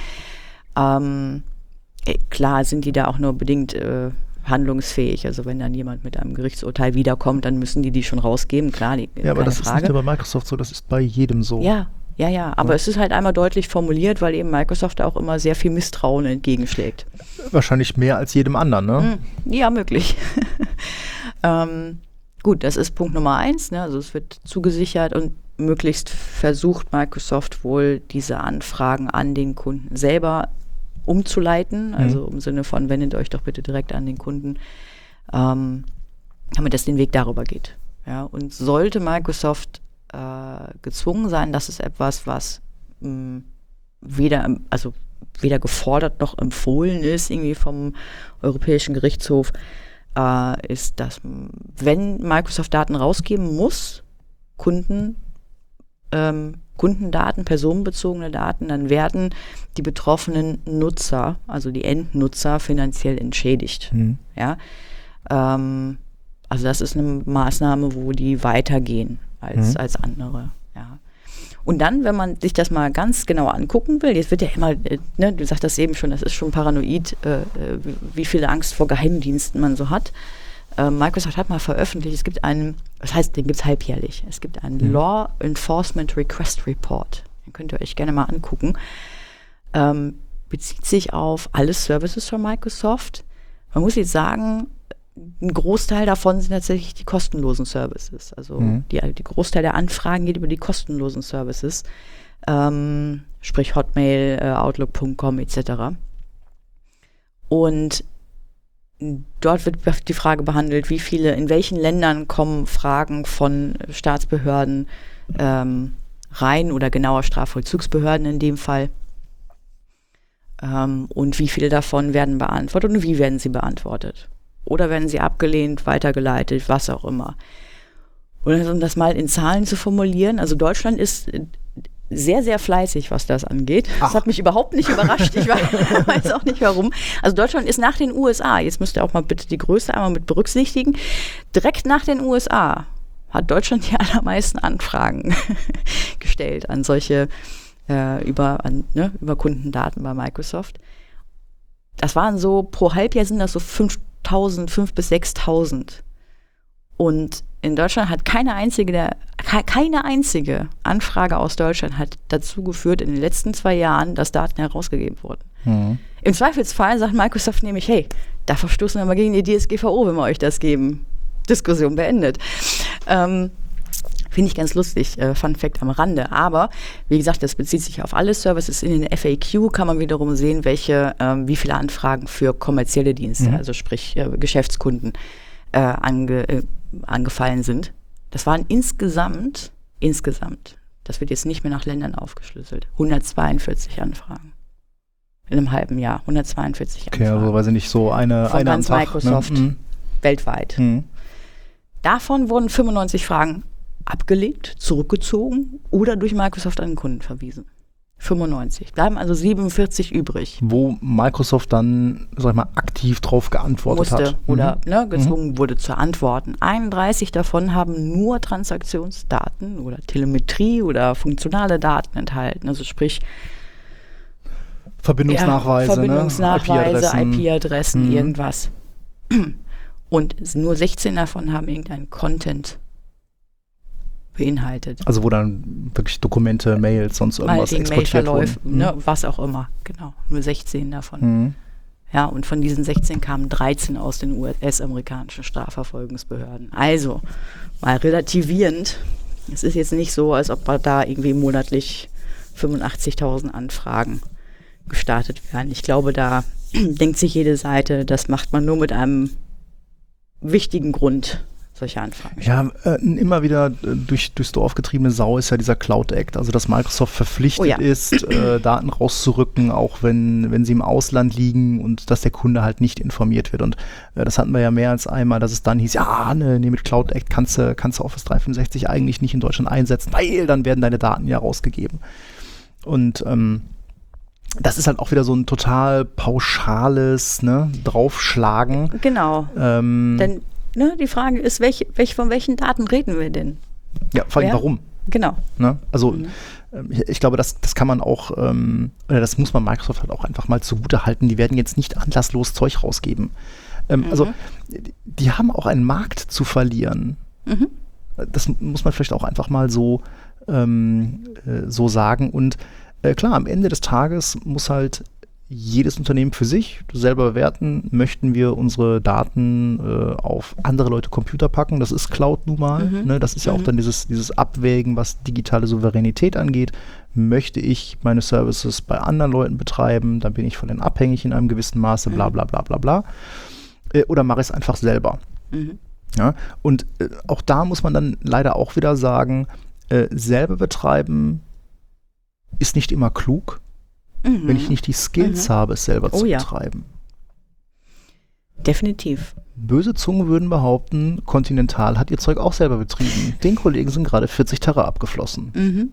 Klar sind die da auch nur bedingt handlungsfähig. Also wenn dann jemand mit einem Gerichtsurteil wiederkommt, dann müssen die schon rausgeben. Klar,
aber das ist nicht nur bei Microsoft so, das ist bei jedem so.
Ja. Aber es ist halt einmal deutlich formuliert, weil eben Microsoft auch immer sehr viel Misstrauen entgegenschlägt.
Wahrscheinlich mehr als jedem anderen, ne?
Ja, möglich. Gut, das ist Punkt Nummer 1. Ne? Also es wird zugesichert und möglichst versucht Microsoft wohl, diese Anfragen an den Kunden selber umzuleiten. Also im Sinne von, wendet euch doch bitte direkt an den Kunden, damit das den Weg darüber geht. Ja? Und sollte Microsoft gezwungen sein, das ist etwas, was weder gefordert noch empfohlen ist, irgendwie vom Europäischen Gerichtshof, ist, dass wenn Microsoft Daten rausgeben muss, Kundendaten, personenbezogene Daten, dann werden die betroffenen Nutzer, also die Endnutzer, finanziell entschädigt. Ja? Also das ist eine Maßnahme, wo die weitergehen als andere. Ja. Und dann, wenn man sich das mal ganz genau angucken will, jetzt wird ja immer, du sagst das eben schon, das ist schon paranoid, wie viel Angst vor Geheimdiensten man so hat. Microsoft hat mal veröffentlicht, es gibt den gibt es halbjährlich, es gibt einen Law Enforcement Request Report, den könnt ihr euch gerne mal angucken, bezieht sich auf alle Services von Microsoft. Man muss jetzt sagen, ein Großteil davon sind tatsächlich die kostenlosen Services, also die Großteil der Anfragen geht über die kostenlosen Services, sprich Hotmail, Outlook.com etc. Und dort wird die Frage behandelt, in welchen Ländern kommen Fragen von Staatsbehörden rein oder genauer Strafvollzugsbehörden in dem Fall. Und wie viele davon werden beantwortet und wie werden sie beantwortet. Oder werden sie abgelehnt, weitergeleitet, was auch immer. Und um das mal in Zahlen zu formulieren, also Deutschland ist sehr, sehr fleißig, was das angeht. Das hat mich überhaupt nicht überrascht. Ich weiß auch nicht warum. Also Deutschland ist nach den USA, jetzt müsst ihr auch mal bitte die Größe einmal mit berücksichtigen, direkt nach den USA hat Deutschland die allermeisten Anfragen gestellt an solche über Kundendaten bei Microsoft. Das waren so, pro Halbjahr sind das so 5.000 bis 6.000. Und in Deutschland hat keine einzige Anfrage aus Deutschland hat dazu geführt, in den letzten 2 Jahren, dass Daten herausgegeben wurden. Im Zweifelsfall sagt Microsoft nämlich, hey, da verstoßen wir mal gegen die DSGVO, wenn wir euch das geben. Diskussion beendet. Finde ich ganz lustig, Fun Fact am Rande. Aber, wie gesagt, das bezieht sich auf alle Services. In den FAQ kann man wiederum sehen, wie viele Anfragen für kommerzielle Dienste, also sprich Geschäftskunden, angefallen sind. Das waren insgesamt, das wird jetzt nicht mehr nach Ländern aufgeschlüsselt, 142 Anfragen. In einem halben Jahr, 142 Anfragen.
Okay, also weiß ich nicht, so eine
von ganz
Tag,
Microsoft,
ne?
Weltweit. Davon wurden 95 Fragen abgelehnt, zurückgezogen oder durch Microsoft an den Kunden verwiesen. 95. Bleiben also 47 übrig.
Wo Microsoft dann, sag ich mal, aktiv drauf geantwortet hat.
Oder gezwungen wurde zu antworten. 31 davon haben nur Transaktionsdaten oder Telemetrie oder funktionale Daten enthalten. Also sprich
Verbindungsnachweise,
IP-Adressen, irgendwas. Und nur 16 davon haben irgendeinen Content beinhaltet.
Also wo dann wirklich Dokumente, Mails, sonst irgendwas exportiert wurden.
Was auch immer, genau. Nur 16 davon. Ja, und von diesen 16 kamen 13 aus den US-amerikanischen Strafverfolgungsbehörden. Also, mal relativierend, es ist jetzt nicht so, als ob da irgendwie monatlich 85.000 Anfragen gestartet werden. Ich glaube, da denkt sich jede Seite, das macht man nur mit einem wichtigen Grund, solche Anfragen.
Ja, immer wieder durchs Dorf getriebene Sau ist ja dieser Cloud Act, also dass Microsoft verpflichtet ist, Daten rauszurücken, auch wenn sie im Ausland liegen und dass der Kunde halt nicht informiert wird. Und das hatten wir ja mehr als einmal, dass es dann hieß, mit Cloud Act kannst du Office 365 eigentlich nicht in Deutschland einsetzen, weil dann werden deine Daten ja rausgegeben. Und das ist halt auch wieder so ein total pauschales Draufschlagen.
Genau. Denn die Frage ist, von welchen Daten reden wir denn?
Ja, vor allem warum?
Genau.
Also ich glaube, das kann man auch, oder das muss man Microsoft halt auch einfach mal zugute halten. Die werden jetzt nicht anlasslos Zeug rausgeben. Also die haben auch einen Markt zu verlieren. Das muss man vielleicht auch einfach mal so sagen. Und klar, am Ende des Tages muss halt jedes Unternehmen für sich selber bewerten, möchten wir unsere Daten auf andere Leute Computer packen. Das ist Cloud nun mal. Das ist ja auch dann dieses Abwägen, was digitale Souveränität angeht. Möchte ich meine Services bei anderen Leuten betreiben, dann bin ich von denen abhängig in einem gewissen Maße, bla bla bla bla bla. Oder mache ich es einfach selber. Ja? Und auch da muss man dann leider auch wieder sagen, selber betreiben ist nicht immer klug. wenn ich nicht die Skills habe, es selber zu betreiben.
Definitiv.
Böse Zungen würden behaupten, Continental hat ihr Zeug auch selber betrieben. Den Kollegen sind gerade 40 Terra abgeflossen.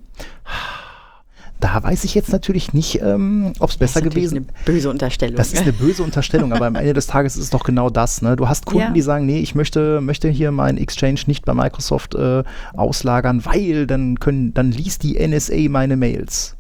Da weiß ich jetzt natürlich nicht, ob es besser gewesen ist.
Das ist eine böse Unterstellung.
Das ist eine böse Unterstellung, aber am Ende des Tages ist es doch genau das. Ne? Du hast Kunden, die sagen, nee, ich möchte hier meinen Exchange nicht bei Microsoft auslagern, weil dann liest die NSA meine Mails.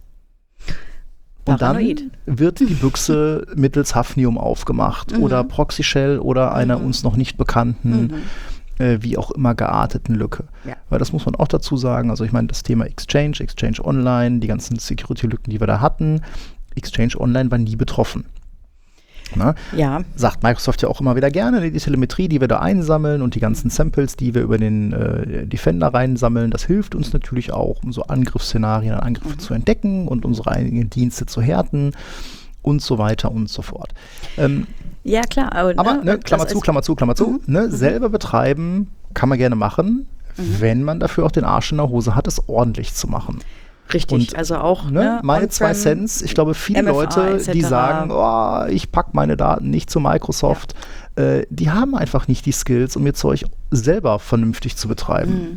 Und
Paranoid.
Dann wird die Büchse mittels Hafnium aufgemacht oder Proxy Shell oder einer uns noch nicht bekannten wie auch immer gearteten Lücke. Ja. Weil das muss man auch dazu sagen, also ich meine, das Thema Exchange Online, die ganzen Security-Lücken, die wir da hatten, Exchange Online war nie betroffen. Na? Ja. Sagt Microsoft ja auch immer wieder gerne, die Telemetrie, die wir da einsammeln und die ganzen Samples, die wir über den Defender reinsammeln, das hilft uns natürlich auch, um so Angriffsszenarien, Angriffe zu entdecken und unsere eigenen Dienste zu härten und so weiter und so fort.
Ja, klar.
Aber Klammer zu, selber betreiben kann man gerne machen, wenn man dafür auch den Arsch in der Hose hat, es ordentlich zu machen.
Richtig,
und,
also auch
meine 2 Cents, ich glaube viele MFA, Leute, etc. die sagen, ich packe meine Daten nicht zu Microsoft, die haben einfach nicht die Skills, um ihr Zeug selber vernünftig zu betreiben.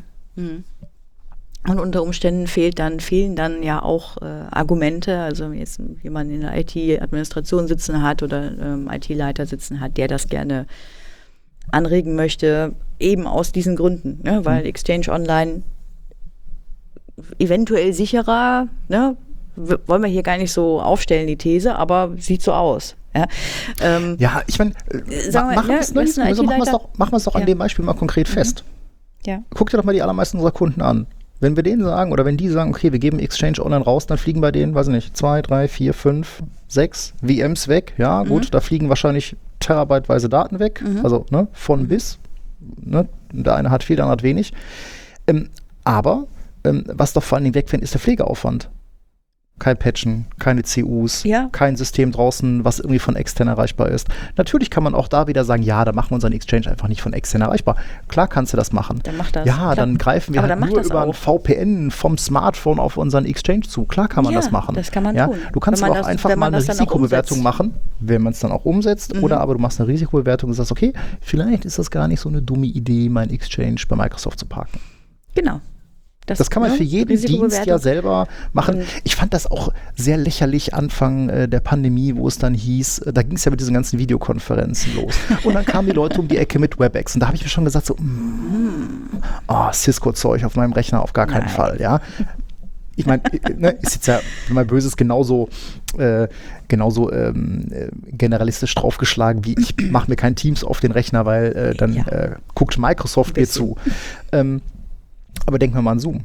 Und unter Umständen fehlen dann ja auch Argumente, also wenn jetzt jemand in der IT-Administration sitzen hat oder IT-Leiter sitzen hat, der das gerne anregen möchte, eben aus diesen Gründen, ne? Weil Exchange Online eventuell sicherer, ne? Wollen wir hier gar nicht so aufstellen, die These, aber sieht so aus. Ja,
ich meine, machen wir es doch an dem Beispiel mal konkret fest.
Ja.
Guck dir doch mal die allermeisten unserer Kunden an. Wenn wir denen sagen, oder wenn die sagen, okay, wir geben Exchange Online raus, dann fliegen bei denen, weiß ich nicht, 2, 3, 4, 5, 6 VMs weg. Ja, gut, da fliegen wahrscheinlich terabyteweise Daten weg. Also von bis. Ne? Der eine hat viel, der andere hat wenig. Aber was doch vor allen Dingen wegfällt, ist der Pflegeaufwand. Kein Patchen, keine CUs, kein System draußen, was irgendwie von extern erreichbar ist. Natürlich kann man auch da wieder sagen, ja, da machen wir unseren Exchange einfach nicht von extern erreichbar. Klar kannst du das machen.
Dann mach das.
Ja, klar. Dann greifen wir halt nur über ein VPN vom Smartphone auf unseren Exchange zu. Klar kann man das machen.
Das kann man tun.
Du kannst auch einfach mal eine Risikobewertung machen, wenn man es dann auch umsetzt. Oder aber du machst eine Risikobewertung und sagst, okay, vielleicht ist das gar nicht so eine dumme Idee, meinen Exchange bei Microsoft zu parken.
Genau.
Das kann man für jeden Dienst ja selber machen. Ich fand das auch sehr lächerlich Anfang der Pandemie, wo es dann hieß, da ging es ja mit diesen ganzen Videokonferenzen los. Und dann kamen die Leute um die Ecke mit WebEx. Und da habe ich mir schon gesagt, so, Cisco-Zeug auf meinem Rechner auf gar keinen Fall. Ja. Ich meine, ist jetzt ja, wenn man böse ist, genauso generalistisch draufgeschlagen, wie ich mache mir kein Teams auf den Rechner, weil dann guckt Microsoft mir zu. Aber denken wir mal an Zoom.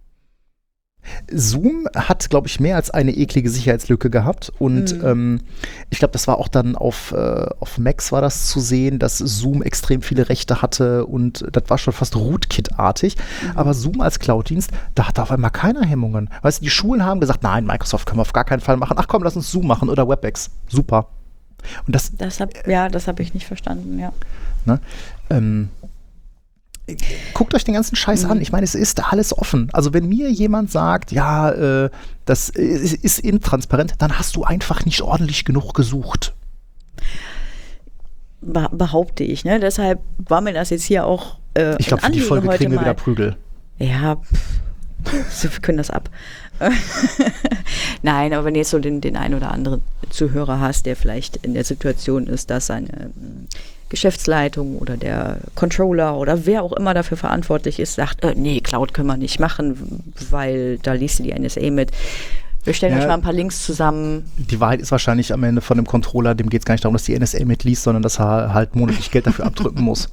Zoom hat, glaube ich, mehr als eine eklige Sicherheitslücke gehabt und ich glaube, das war auch dann auf Macs war das zu sehen, dass Zoom extrem viele Rechte hatte und das war schon fast Rootkit-artig, aber Zoom als Cloud-Dienst, da hatte auf einmal keiner Hemmungen. Weißt du, die Schulen haben gesagt, nein, Microsoft können wir auf gar keinen Fall machen. Ach komm, lass uns Zoom machen oder WebEx. Super. Und das
habe ich nicht verstanden, ja.
Ne? Guckt euch den ganzen Scheiß an. Ich meine, es ist alles offen. Also wenn mir jemand sagt, das ist intransparent, dann hast du einfach nicht ordentlich genug gesucht.
Behaupte ich. Ne? Deshalb war mir das jetzt hier auch
ich glaube, für die Folge kriegen wir wieder Prügel.
Ja, wir können das ab. Nein, aber wenn du jetzt so den einen oder anderen Zuhörer hast, der vielleicht in der Situation ist, dass seine Geschäftsleitung oder der Controller oder wer auch immer dafür verantwortlich ist, sagt, nee, Cloud können wir nicht machen, weil da liest du die NSA mit. Wir stellen euch mal ein paar Links zusammen. Die
Wahrheit ist wahrscheinlich am Ende von dem Controller, dem geht es gar nicht darum, dass die NSA mitliest, sondern dass er halt monatlich Geld dafür abdrücken muss.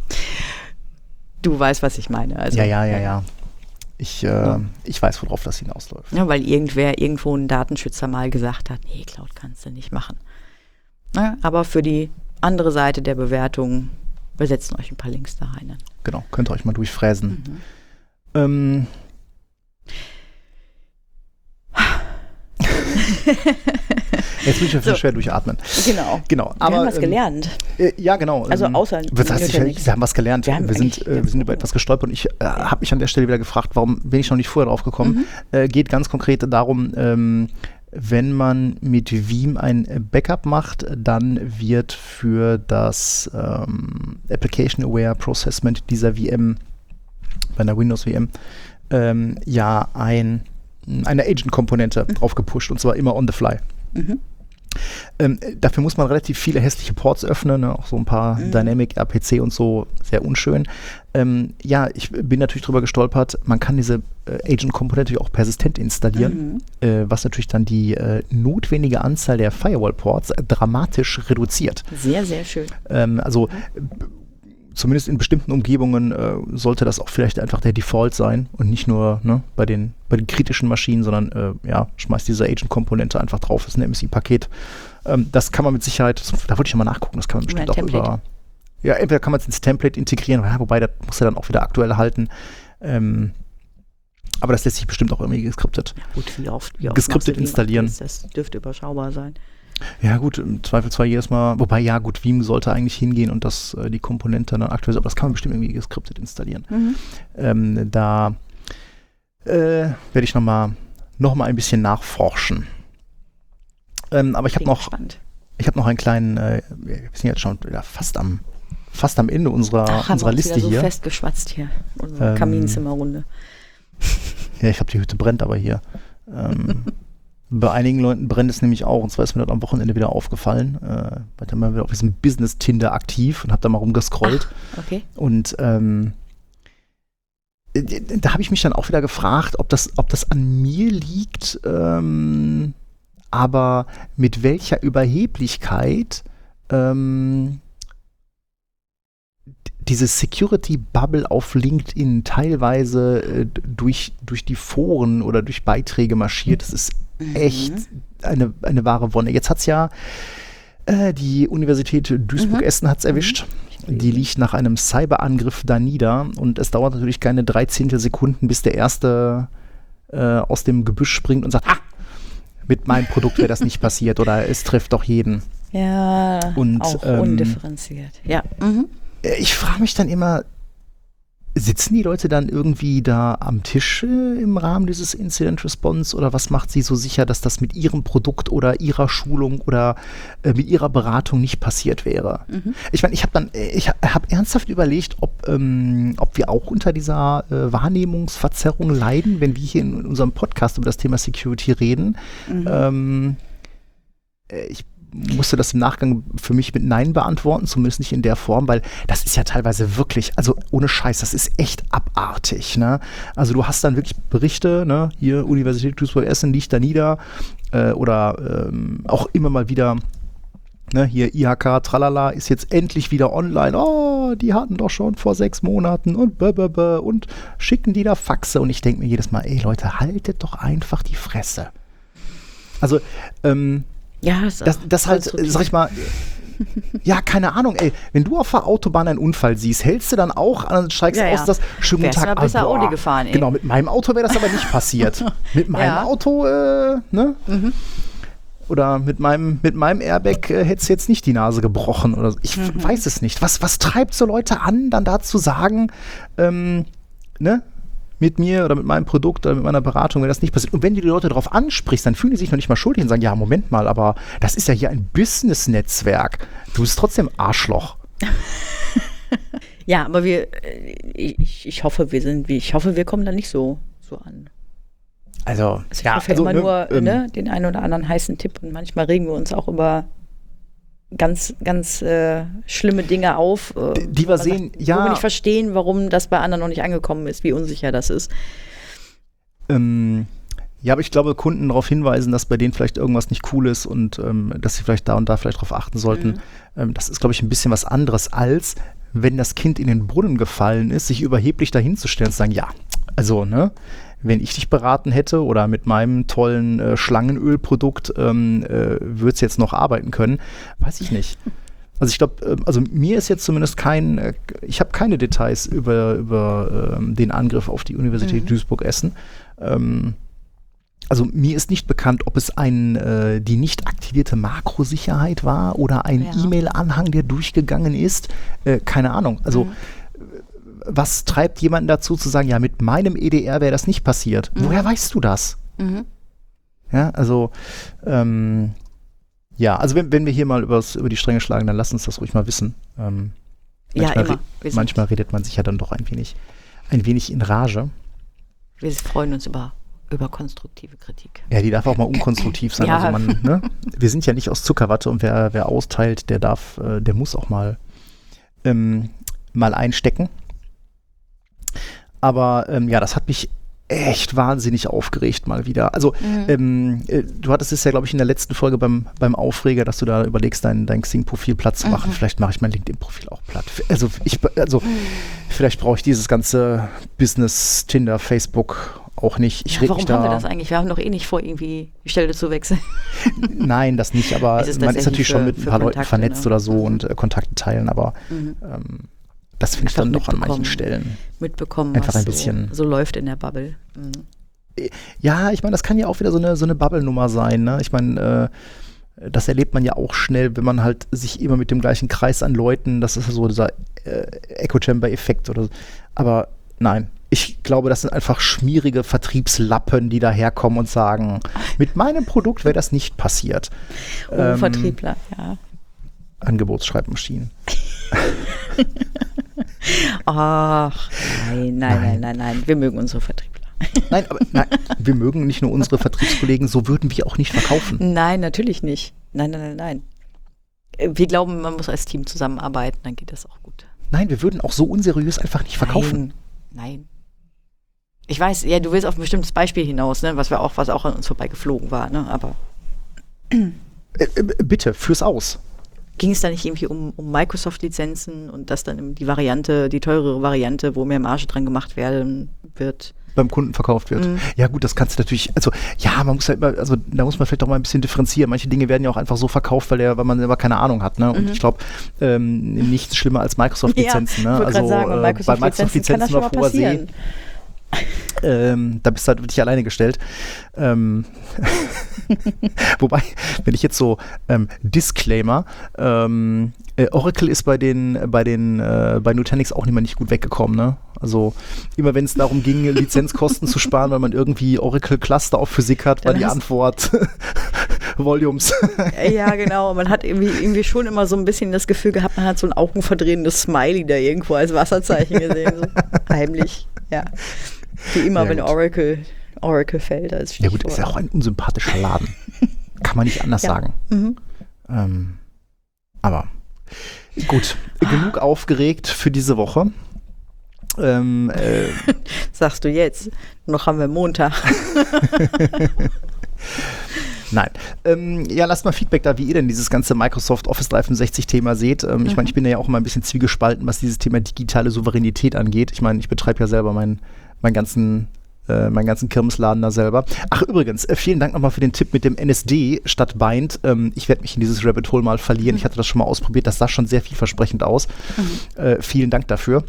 Du weißt, was ich meine. Also,
ja. Ich weiß, worauf das hinausläuft.
Ja, weil irgendwo ein Datenschützer mal gesagt hat, nee, Cloud kannst du nicht machen. Ja, aber für die andere Seite der Bewertung, wir setzen euch ein paar Links da rein.
Genau, könnt ihr euch mal durchfräsen. Jetzt muss ich ja schwer durchatmen.
Genau.
Aber,
wir haben was gelernt.
Ja, genau.
Also außer
wir haben was gelernt. Wir sind über etwas gestolpert und ich habe mich an der Stelle wieder gefragt, warum bin ich noch nicht vorher drauf gekommen. Geht ganz konkret darum, wenn man mit Veeam ein Backup macht, dann wird für das Application Aware Processment dieser VM, bei einer Windows VM, ja eine Agent-Komponente drauf gepusht, und zwar immer on the fly. Dafür muss man relativ viele hässliche Ports öffnen, ne? Auch so ein paar Dynamic RPC und so, sehr unschön. Ja, ich bin natürlich drüber gestolpert, man kann diese Agent-Komponente auch persistent installieren, was natürlich dann die notwendige Anzahl der Firewall-Ports dramatisch reduziert.
Sehr, sehr schön.
Zumindest in bestimmten Umgebungen sollte das auch vielleicht einfach der Default sein und nicht nur bei den kritischen Maschinen, sondern schmeißt diese Agent-Komponente einfach drauf, das ist ein MSI-Paket. Das kann man mit Sicherheit, da wollte ich mal nachgucken, das kann man bestimmt auch über... Ja, entweder kann man es ins Template integrieren, wobei das muss ja dann auch wieder aktuell halten. Aber das lässt sich bestimmt auch irgendwie geskriptet.
Ja, gut, wie oft
geskriptet installieren.
Das dürfte überschaubar sein.
Ja gut, im Zweifelsfall jedes Mal, wobei ja gut, Veeam sollte eigentlich hingehen und das die Komponente dann aktuell, aber das kann man bestimmt irgendwie geskriptet installieren. Da werde ich noch mal ein bisschen nachforschen. Aber ich habe noch einen kleinen, wir sind jetzt schon wieder fast am Ende unserer Liste hier.
So festgeschwatzt hier, unsere Kaminzimmerrunde.
Ja, ich glaube, die Hütte brennt aber hier. Bei einigen Leuten brennt es nämlich auch, und zwar ist mir das am Wochenende wieder aufgefallen. Weil dann mal wieder auf diesem Business-Tinder aktiv und habe da mal rumgescrollt.
Okay.
Und da habe ich mich dann auch wieder gefragt, ob das an mir liegt, aber mit welcher Überheblichkeit diese Security-Bubble auf LinkedIn teilweise durch die Foren oder durch Beiträge marschiert. Das ist echt eine wahre Wonne. Jetzt hat es ja die Universität Duisburg-Essen hat's erwischt. Die liegt nach einem Cyberangriff da nieder und es dauert natürlich keine 13 Sekunden, bis der Erste aus dem Gebüsch springt und sagt, mit meinem Produkt wäre das nicht passiert oder es trifft doch jeden.
Ja, und auch undifferenziert. Ja.
Ich frage mich dann immer, sitzen die Leute dann irgendwie da am Tisch im Rahmen dieses Incident Response oder was macht sie so sicher, dass das mit ihrem Produkt oder ihrer Schulung oder mit ihrer Beratung nicht passiert wäre? Ich meine, ich habe ernsthaft überlegt, ob wir auch unter dieser Wahrnehmungsverzerrung leiden, wenn wir hier in unserem Podcast über das Thema Security reden. Ich musste das im Nachgang für mich mit Nein beantworten, zumindest nicht in der Form, weil das ist ja teilweise wirklich, also ohne Scheiß, das ist echt abartig, ne? Also du hast dann wirklich Berichte, ne? Hier Universität Duisburg-Essen liegt da nieder oder auch immer mal wieder, ne? Hier IHK, tralala, ist jetzt endlich wieder online, oh, die hatten doch schon vor 6 Monaten und und schicken die da Faxe und ich denke mir jedes Mal, ey Leute, haltet doch einfach die Fresse. Also,
ja,
das halt, sag ich mal, ja, keine Ahnung, ey, wenn du auf der Autobahn einen Unfall siehst, hältst du dann auch an und steigst aus, das schönen guten Tag.
Besser Audi gefahren, ey.
Genau, mit meinem Auto wäre das aber nicht passiert. Mit meinem Auto, ne? Oder mit meinem Airbag hättest du jetzt nicht die Nase gebrochen oder so. Ich weiß es nicht. Was treibt so Leute an, dann da zu sagen, ne? Mit mir oder mit meinem Produkt oder mit meiner Beratung, wenn das nicht passiert. Und wenn du die Leute darauf ansprichst, dann fühlen die sich noch nicht mal schuldig und sagen, ja, Moment mal, aber das ist ja hier ein Business-Netzwerk. Du bist trotzdem Arschloch.
Ja, aber ich hoffe, wir kommen da nicht so an.
Also
ich hoffe immer nur den einen oder anderen heißen Tipp und manchmal regen wir uns auch über ganz, ganz schlimme Dinge auf,
die wir sehen,
wo wir nicht verstehen, warum das bei anderen noch nicht angekommen ist, wie unsicher das ist.
Ja, aber ich glaube, Kunden darauf hinweisen, dass bei denen vielleicht irgendwas nicht cool ist und dass sie vielleicht da und da vielleicht drauf achten sollten. Das ist, glaube ich, ein bisschen was anderes, als wenn das Kind in den Brunnen gefallen ist, sich überheblich dahinzustellen und zu sagen, ja, also, ne, wenn ich dich beraten hätte oder mit meinem tollen Schlangenölprodukt würde es jetzt noch arbeiten können, weiß ich nicht. Also ich glaube, mir ist jetzt zumindest ich habe keine Details über den Angriff auf die Universität Duisburg-Essen. Also mir ist nicht bekannt, ob es die nicht aktivierte Makrosicherheit war oder ein E-Mail-Anhang, der durchgegangen ist. Keine Ahnung. Also was treibt jemanden dazu zu sagen, ja, mit meinem EDR wäre das nicht passiert? Woher weißt du das? Ja, also also wenn wir hier mal über die Stränge schlagen, dann lass uns das ruhig mal wissen. Manchmal redet man sich ja dann doch ein wenig in Rage.
Wir freuen uns über konstruktive Kritik.
Ja, die darf auch mal unkonstruktiv sein. Also wir sind ja nicht aus Zuckerwatte und wer austeilt, der muss auch mal einstecken. Aber das hat mich echt wahnsinnig aufgeregt mal wieder. Also du hattest es ja, glaube ich, in der letzten Folge beim Aufreger, dass du da überlegst, dein Xing-Profil platt zu machen. Vielleicht mache ich mein LinkedIn-Profil auch platt. Vielleicht brauche ich dieses ganze Business, Tinder, Facebook auch nicht.
Warum haben wir das eigentlich? Wir haben doch eh nicht vor, irgendwie die Stelle zu wechseln.
Nein, das nicht, aber man ist natürlich schon mit ein paar Leuten vernetzt oder so und Kontakte teilen, aber das finde ich dann doch an manchen Stellen
mitbekommen,
einfach ein bisschen
so läuft in der Bubble.
Ja, ich meine, das kann ja auch wieder so eine Bubble-Nummer sein, ne? Ich meine, das erlebt man ja auch schnell, wenn man halt sich immer mit dem gleichen Kreis an Leuten, das ist so dieser Echo-Chamber-Effekt oder so. Aber nein, ich glaube, das sind einfach schmierige Vertriebslappen, die daherkommen und sagen, mit meinem Produkt wäre das nicht passiert.
Vertriebler, ja.
Angebotsschreibmaschinen.
Ach, nein. Wir mögen unsere Vertriebler.
Nein, wir mögen nicht nur unsere Vertriebskollegen, so würden wir auch nicht verkaufen.
Nein, natürlich nicht. Nein. Wir glauben, man muss als Team zusammenarbeiten, dann geht das auch gut.
Nein, wir würden auch so unseriös einfach nicht verkaufen.
Nein. Ich weiß, ja, du willst auf ein bestimmtes Beispiel hinaus, ne, was auch an uns vorbeigeflogen war, ne, aber
bitte, führ's aus.
Ging es da nicht irgendwie um Microsoft-Lizenzen und das dann die teurere Variante, wo mehr Marge dran gemacht werden wird?
Beim Kunden verkauft wird. Ja gut, das kannst du natürlich, man muss halt immer, da muss man vielleicht auch mal ein bisschen differenzieren. Manche Dinge werden ja auch einfach so verkauft, weil man selber keine Ahnung hat, ne? Und ich glaube, nichts schlimmer als Microsoft-Lizenzen, ne?
Also bei Microsoft-Lizenzen war vorher See.
Da bist du halt wirklich alleine gestellt. Wobei, wenn ich jetzt so Disclaimer, Oracle ist bei Nutanix auch nicht gut weggekommen, ne? Also immer wenn es darum ging, Lizenzkosten zu sparen, weil man irgendwie Oracle Cluster auf Physik hat, war die Antwort Volumes.
Ja, genau. Man hat irgendwie schon immer so ein bisschen das Gefühl gehabt, man hat so ein augenverdrehendes Smiley da irgendwo als Wasserzeichen gesehen. So heimlich, ja. Wie immer, wenn Oracle fällt als Stichwort.
Ja gut, ist ja auch ein unsympathischer Laden. Kann man nicht anders sagen. Aber gut, genug aufgeregt für diese Woche.
Sagst du jetzt? Noch haben wir Montag.
Nein. Lasst mal Feedback da, wie ihr denn dieses ganze Microsoft Office 365 Thema seht. Ich meine, ich bin ja auch immer ein bisschen zwiegespalten, was dieses Thema digitale Souveränität angeht. Ich meine, ich betreibe ja selber meinen ganzen Kirmesladen da selber. Ach, übrigens, vielen Dank nochmal für den Tipp mit dem NSD statt Bind. Ich werde mich in dieses Rabbit Hole mal verlieren. Ich hatte das schon mal ausprobiert. Das sah schon sehr vielversprechend aus. Vielen Dank dafür.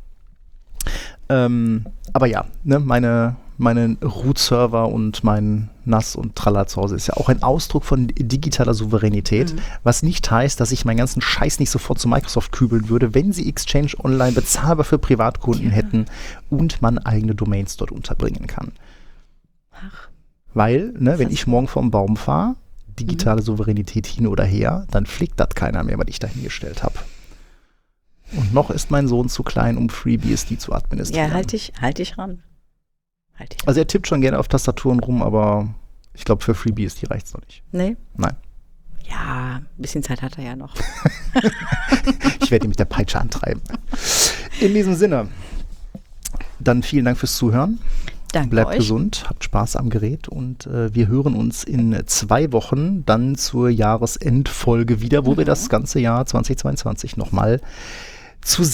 Aber ja, ne, meine Root-Server und mein NAS und Tralala zu Hause ist ja auch ein Ausdruck von digitaler Souveränität, was nicht heißt, dass ich meinen ganzen Scheiß nicht sofort zu Microsoft kübeln würde, wenn sie Exchange Online bezahlbar für Privatkunden hätten und man eigene Domains dort unterbringen kann.
Ach.
Weil, ne, wenn ich morgen vom Baum fahre, digitale Souveränität hin oder her, dann flickt das keiner mehr, was ich da hingestellt habe. Und noch ist mein Sohn zu klein, um FreeBSD zu administrieren.
Ja, halt dich ran.
Also er tippt schon gerne auf Tastaturen rum, aber ich glaube, für FreeBSD reicht es noch nicht.
Nee?
Nein.
Ja, ein bisschen Zeit hat er ja noch.
Ich werde ihn mit der Peitsche antreiben. In diesem Sinne, dann vielen Dank fürs Zuhören.
Danke
Bleibt
euch.
gesund, habt Spaß am Gerät und wir hören uns in 2 Wochen dann zur Jahresendfolge wieder, wo wir das ganze Jahr 2022 nochmal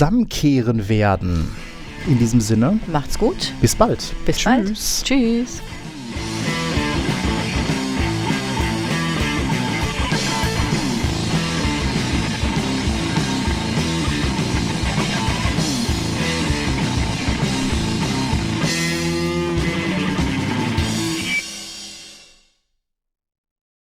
zusammenkehren werden. In diesem Sinne.
Macht's gut.
Bis bald.
Bis bald. Tschüss.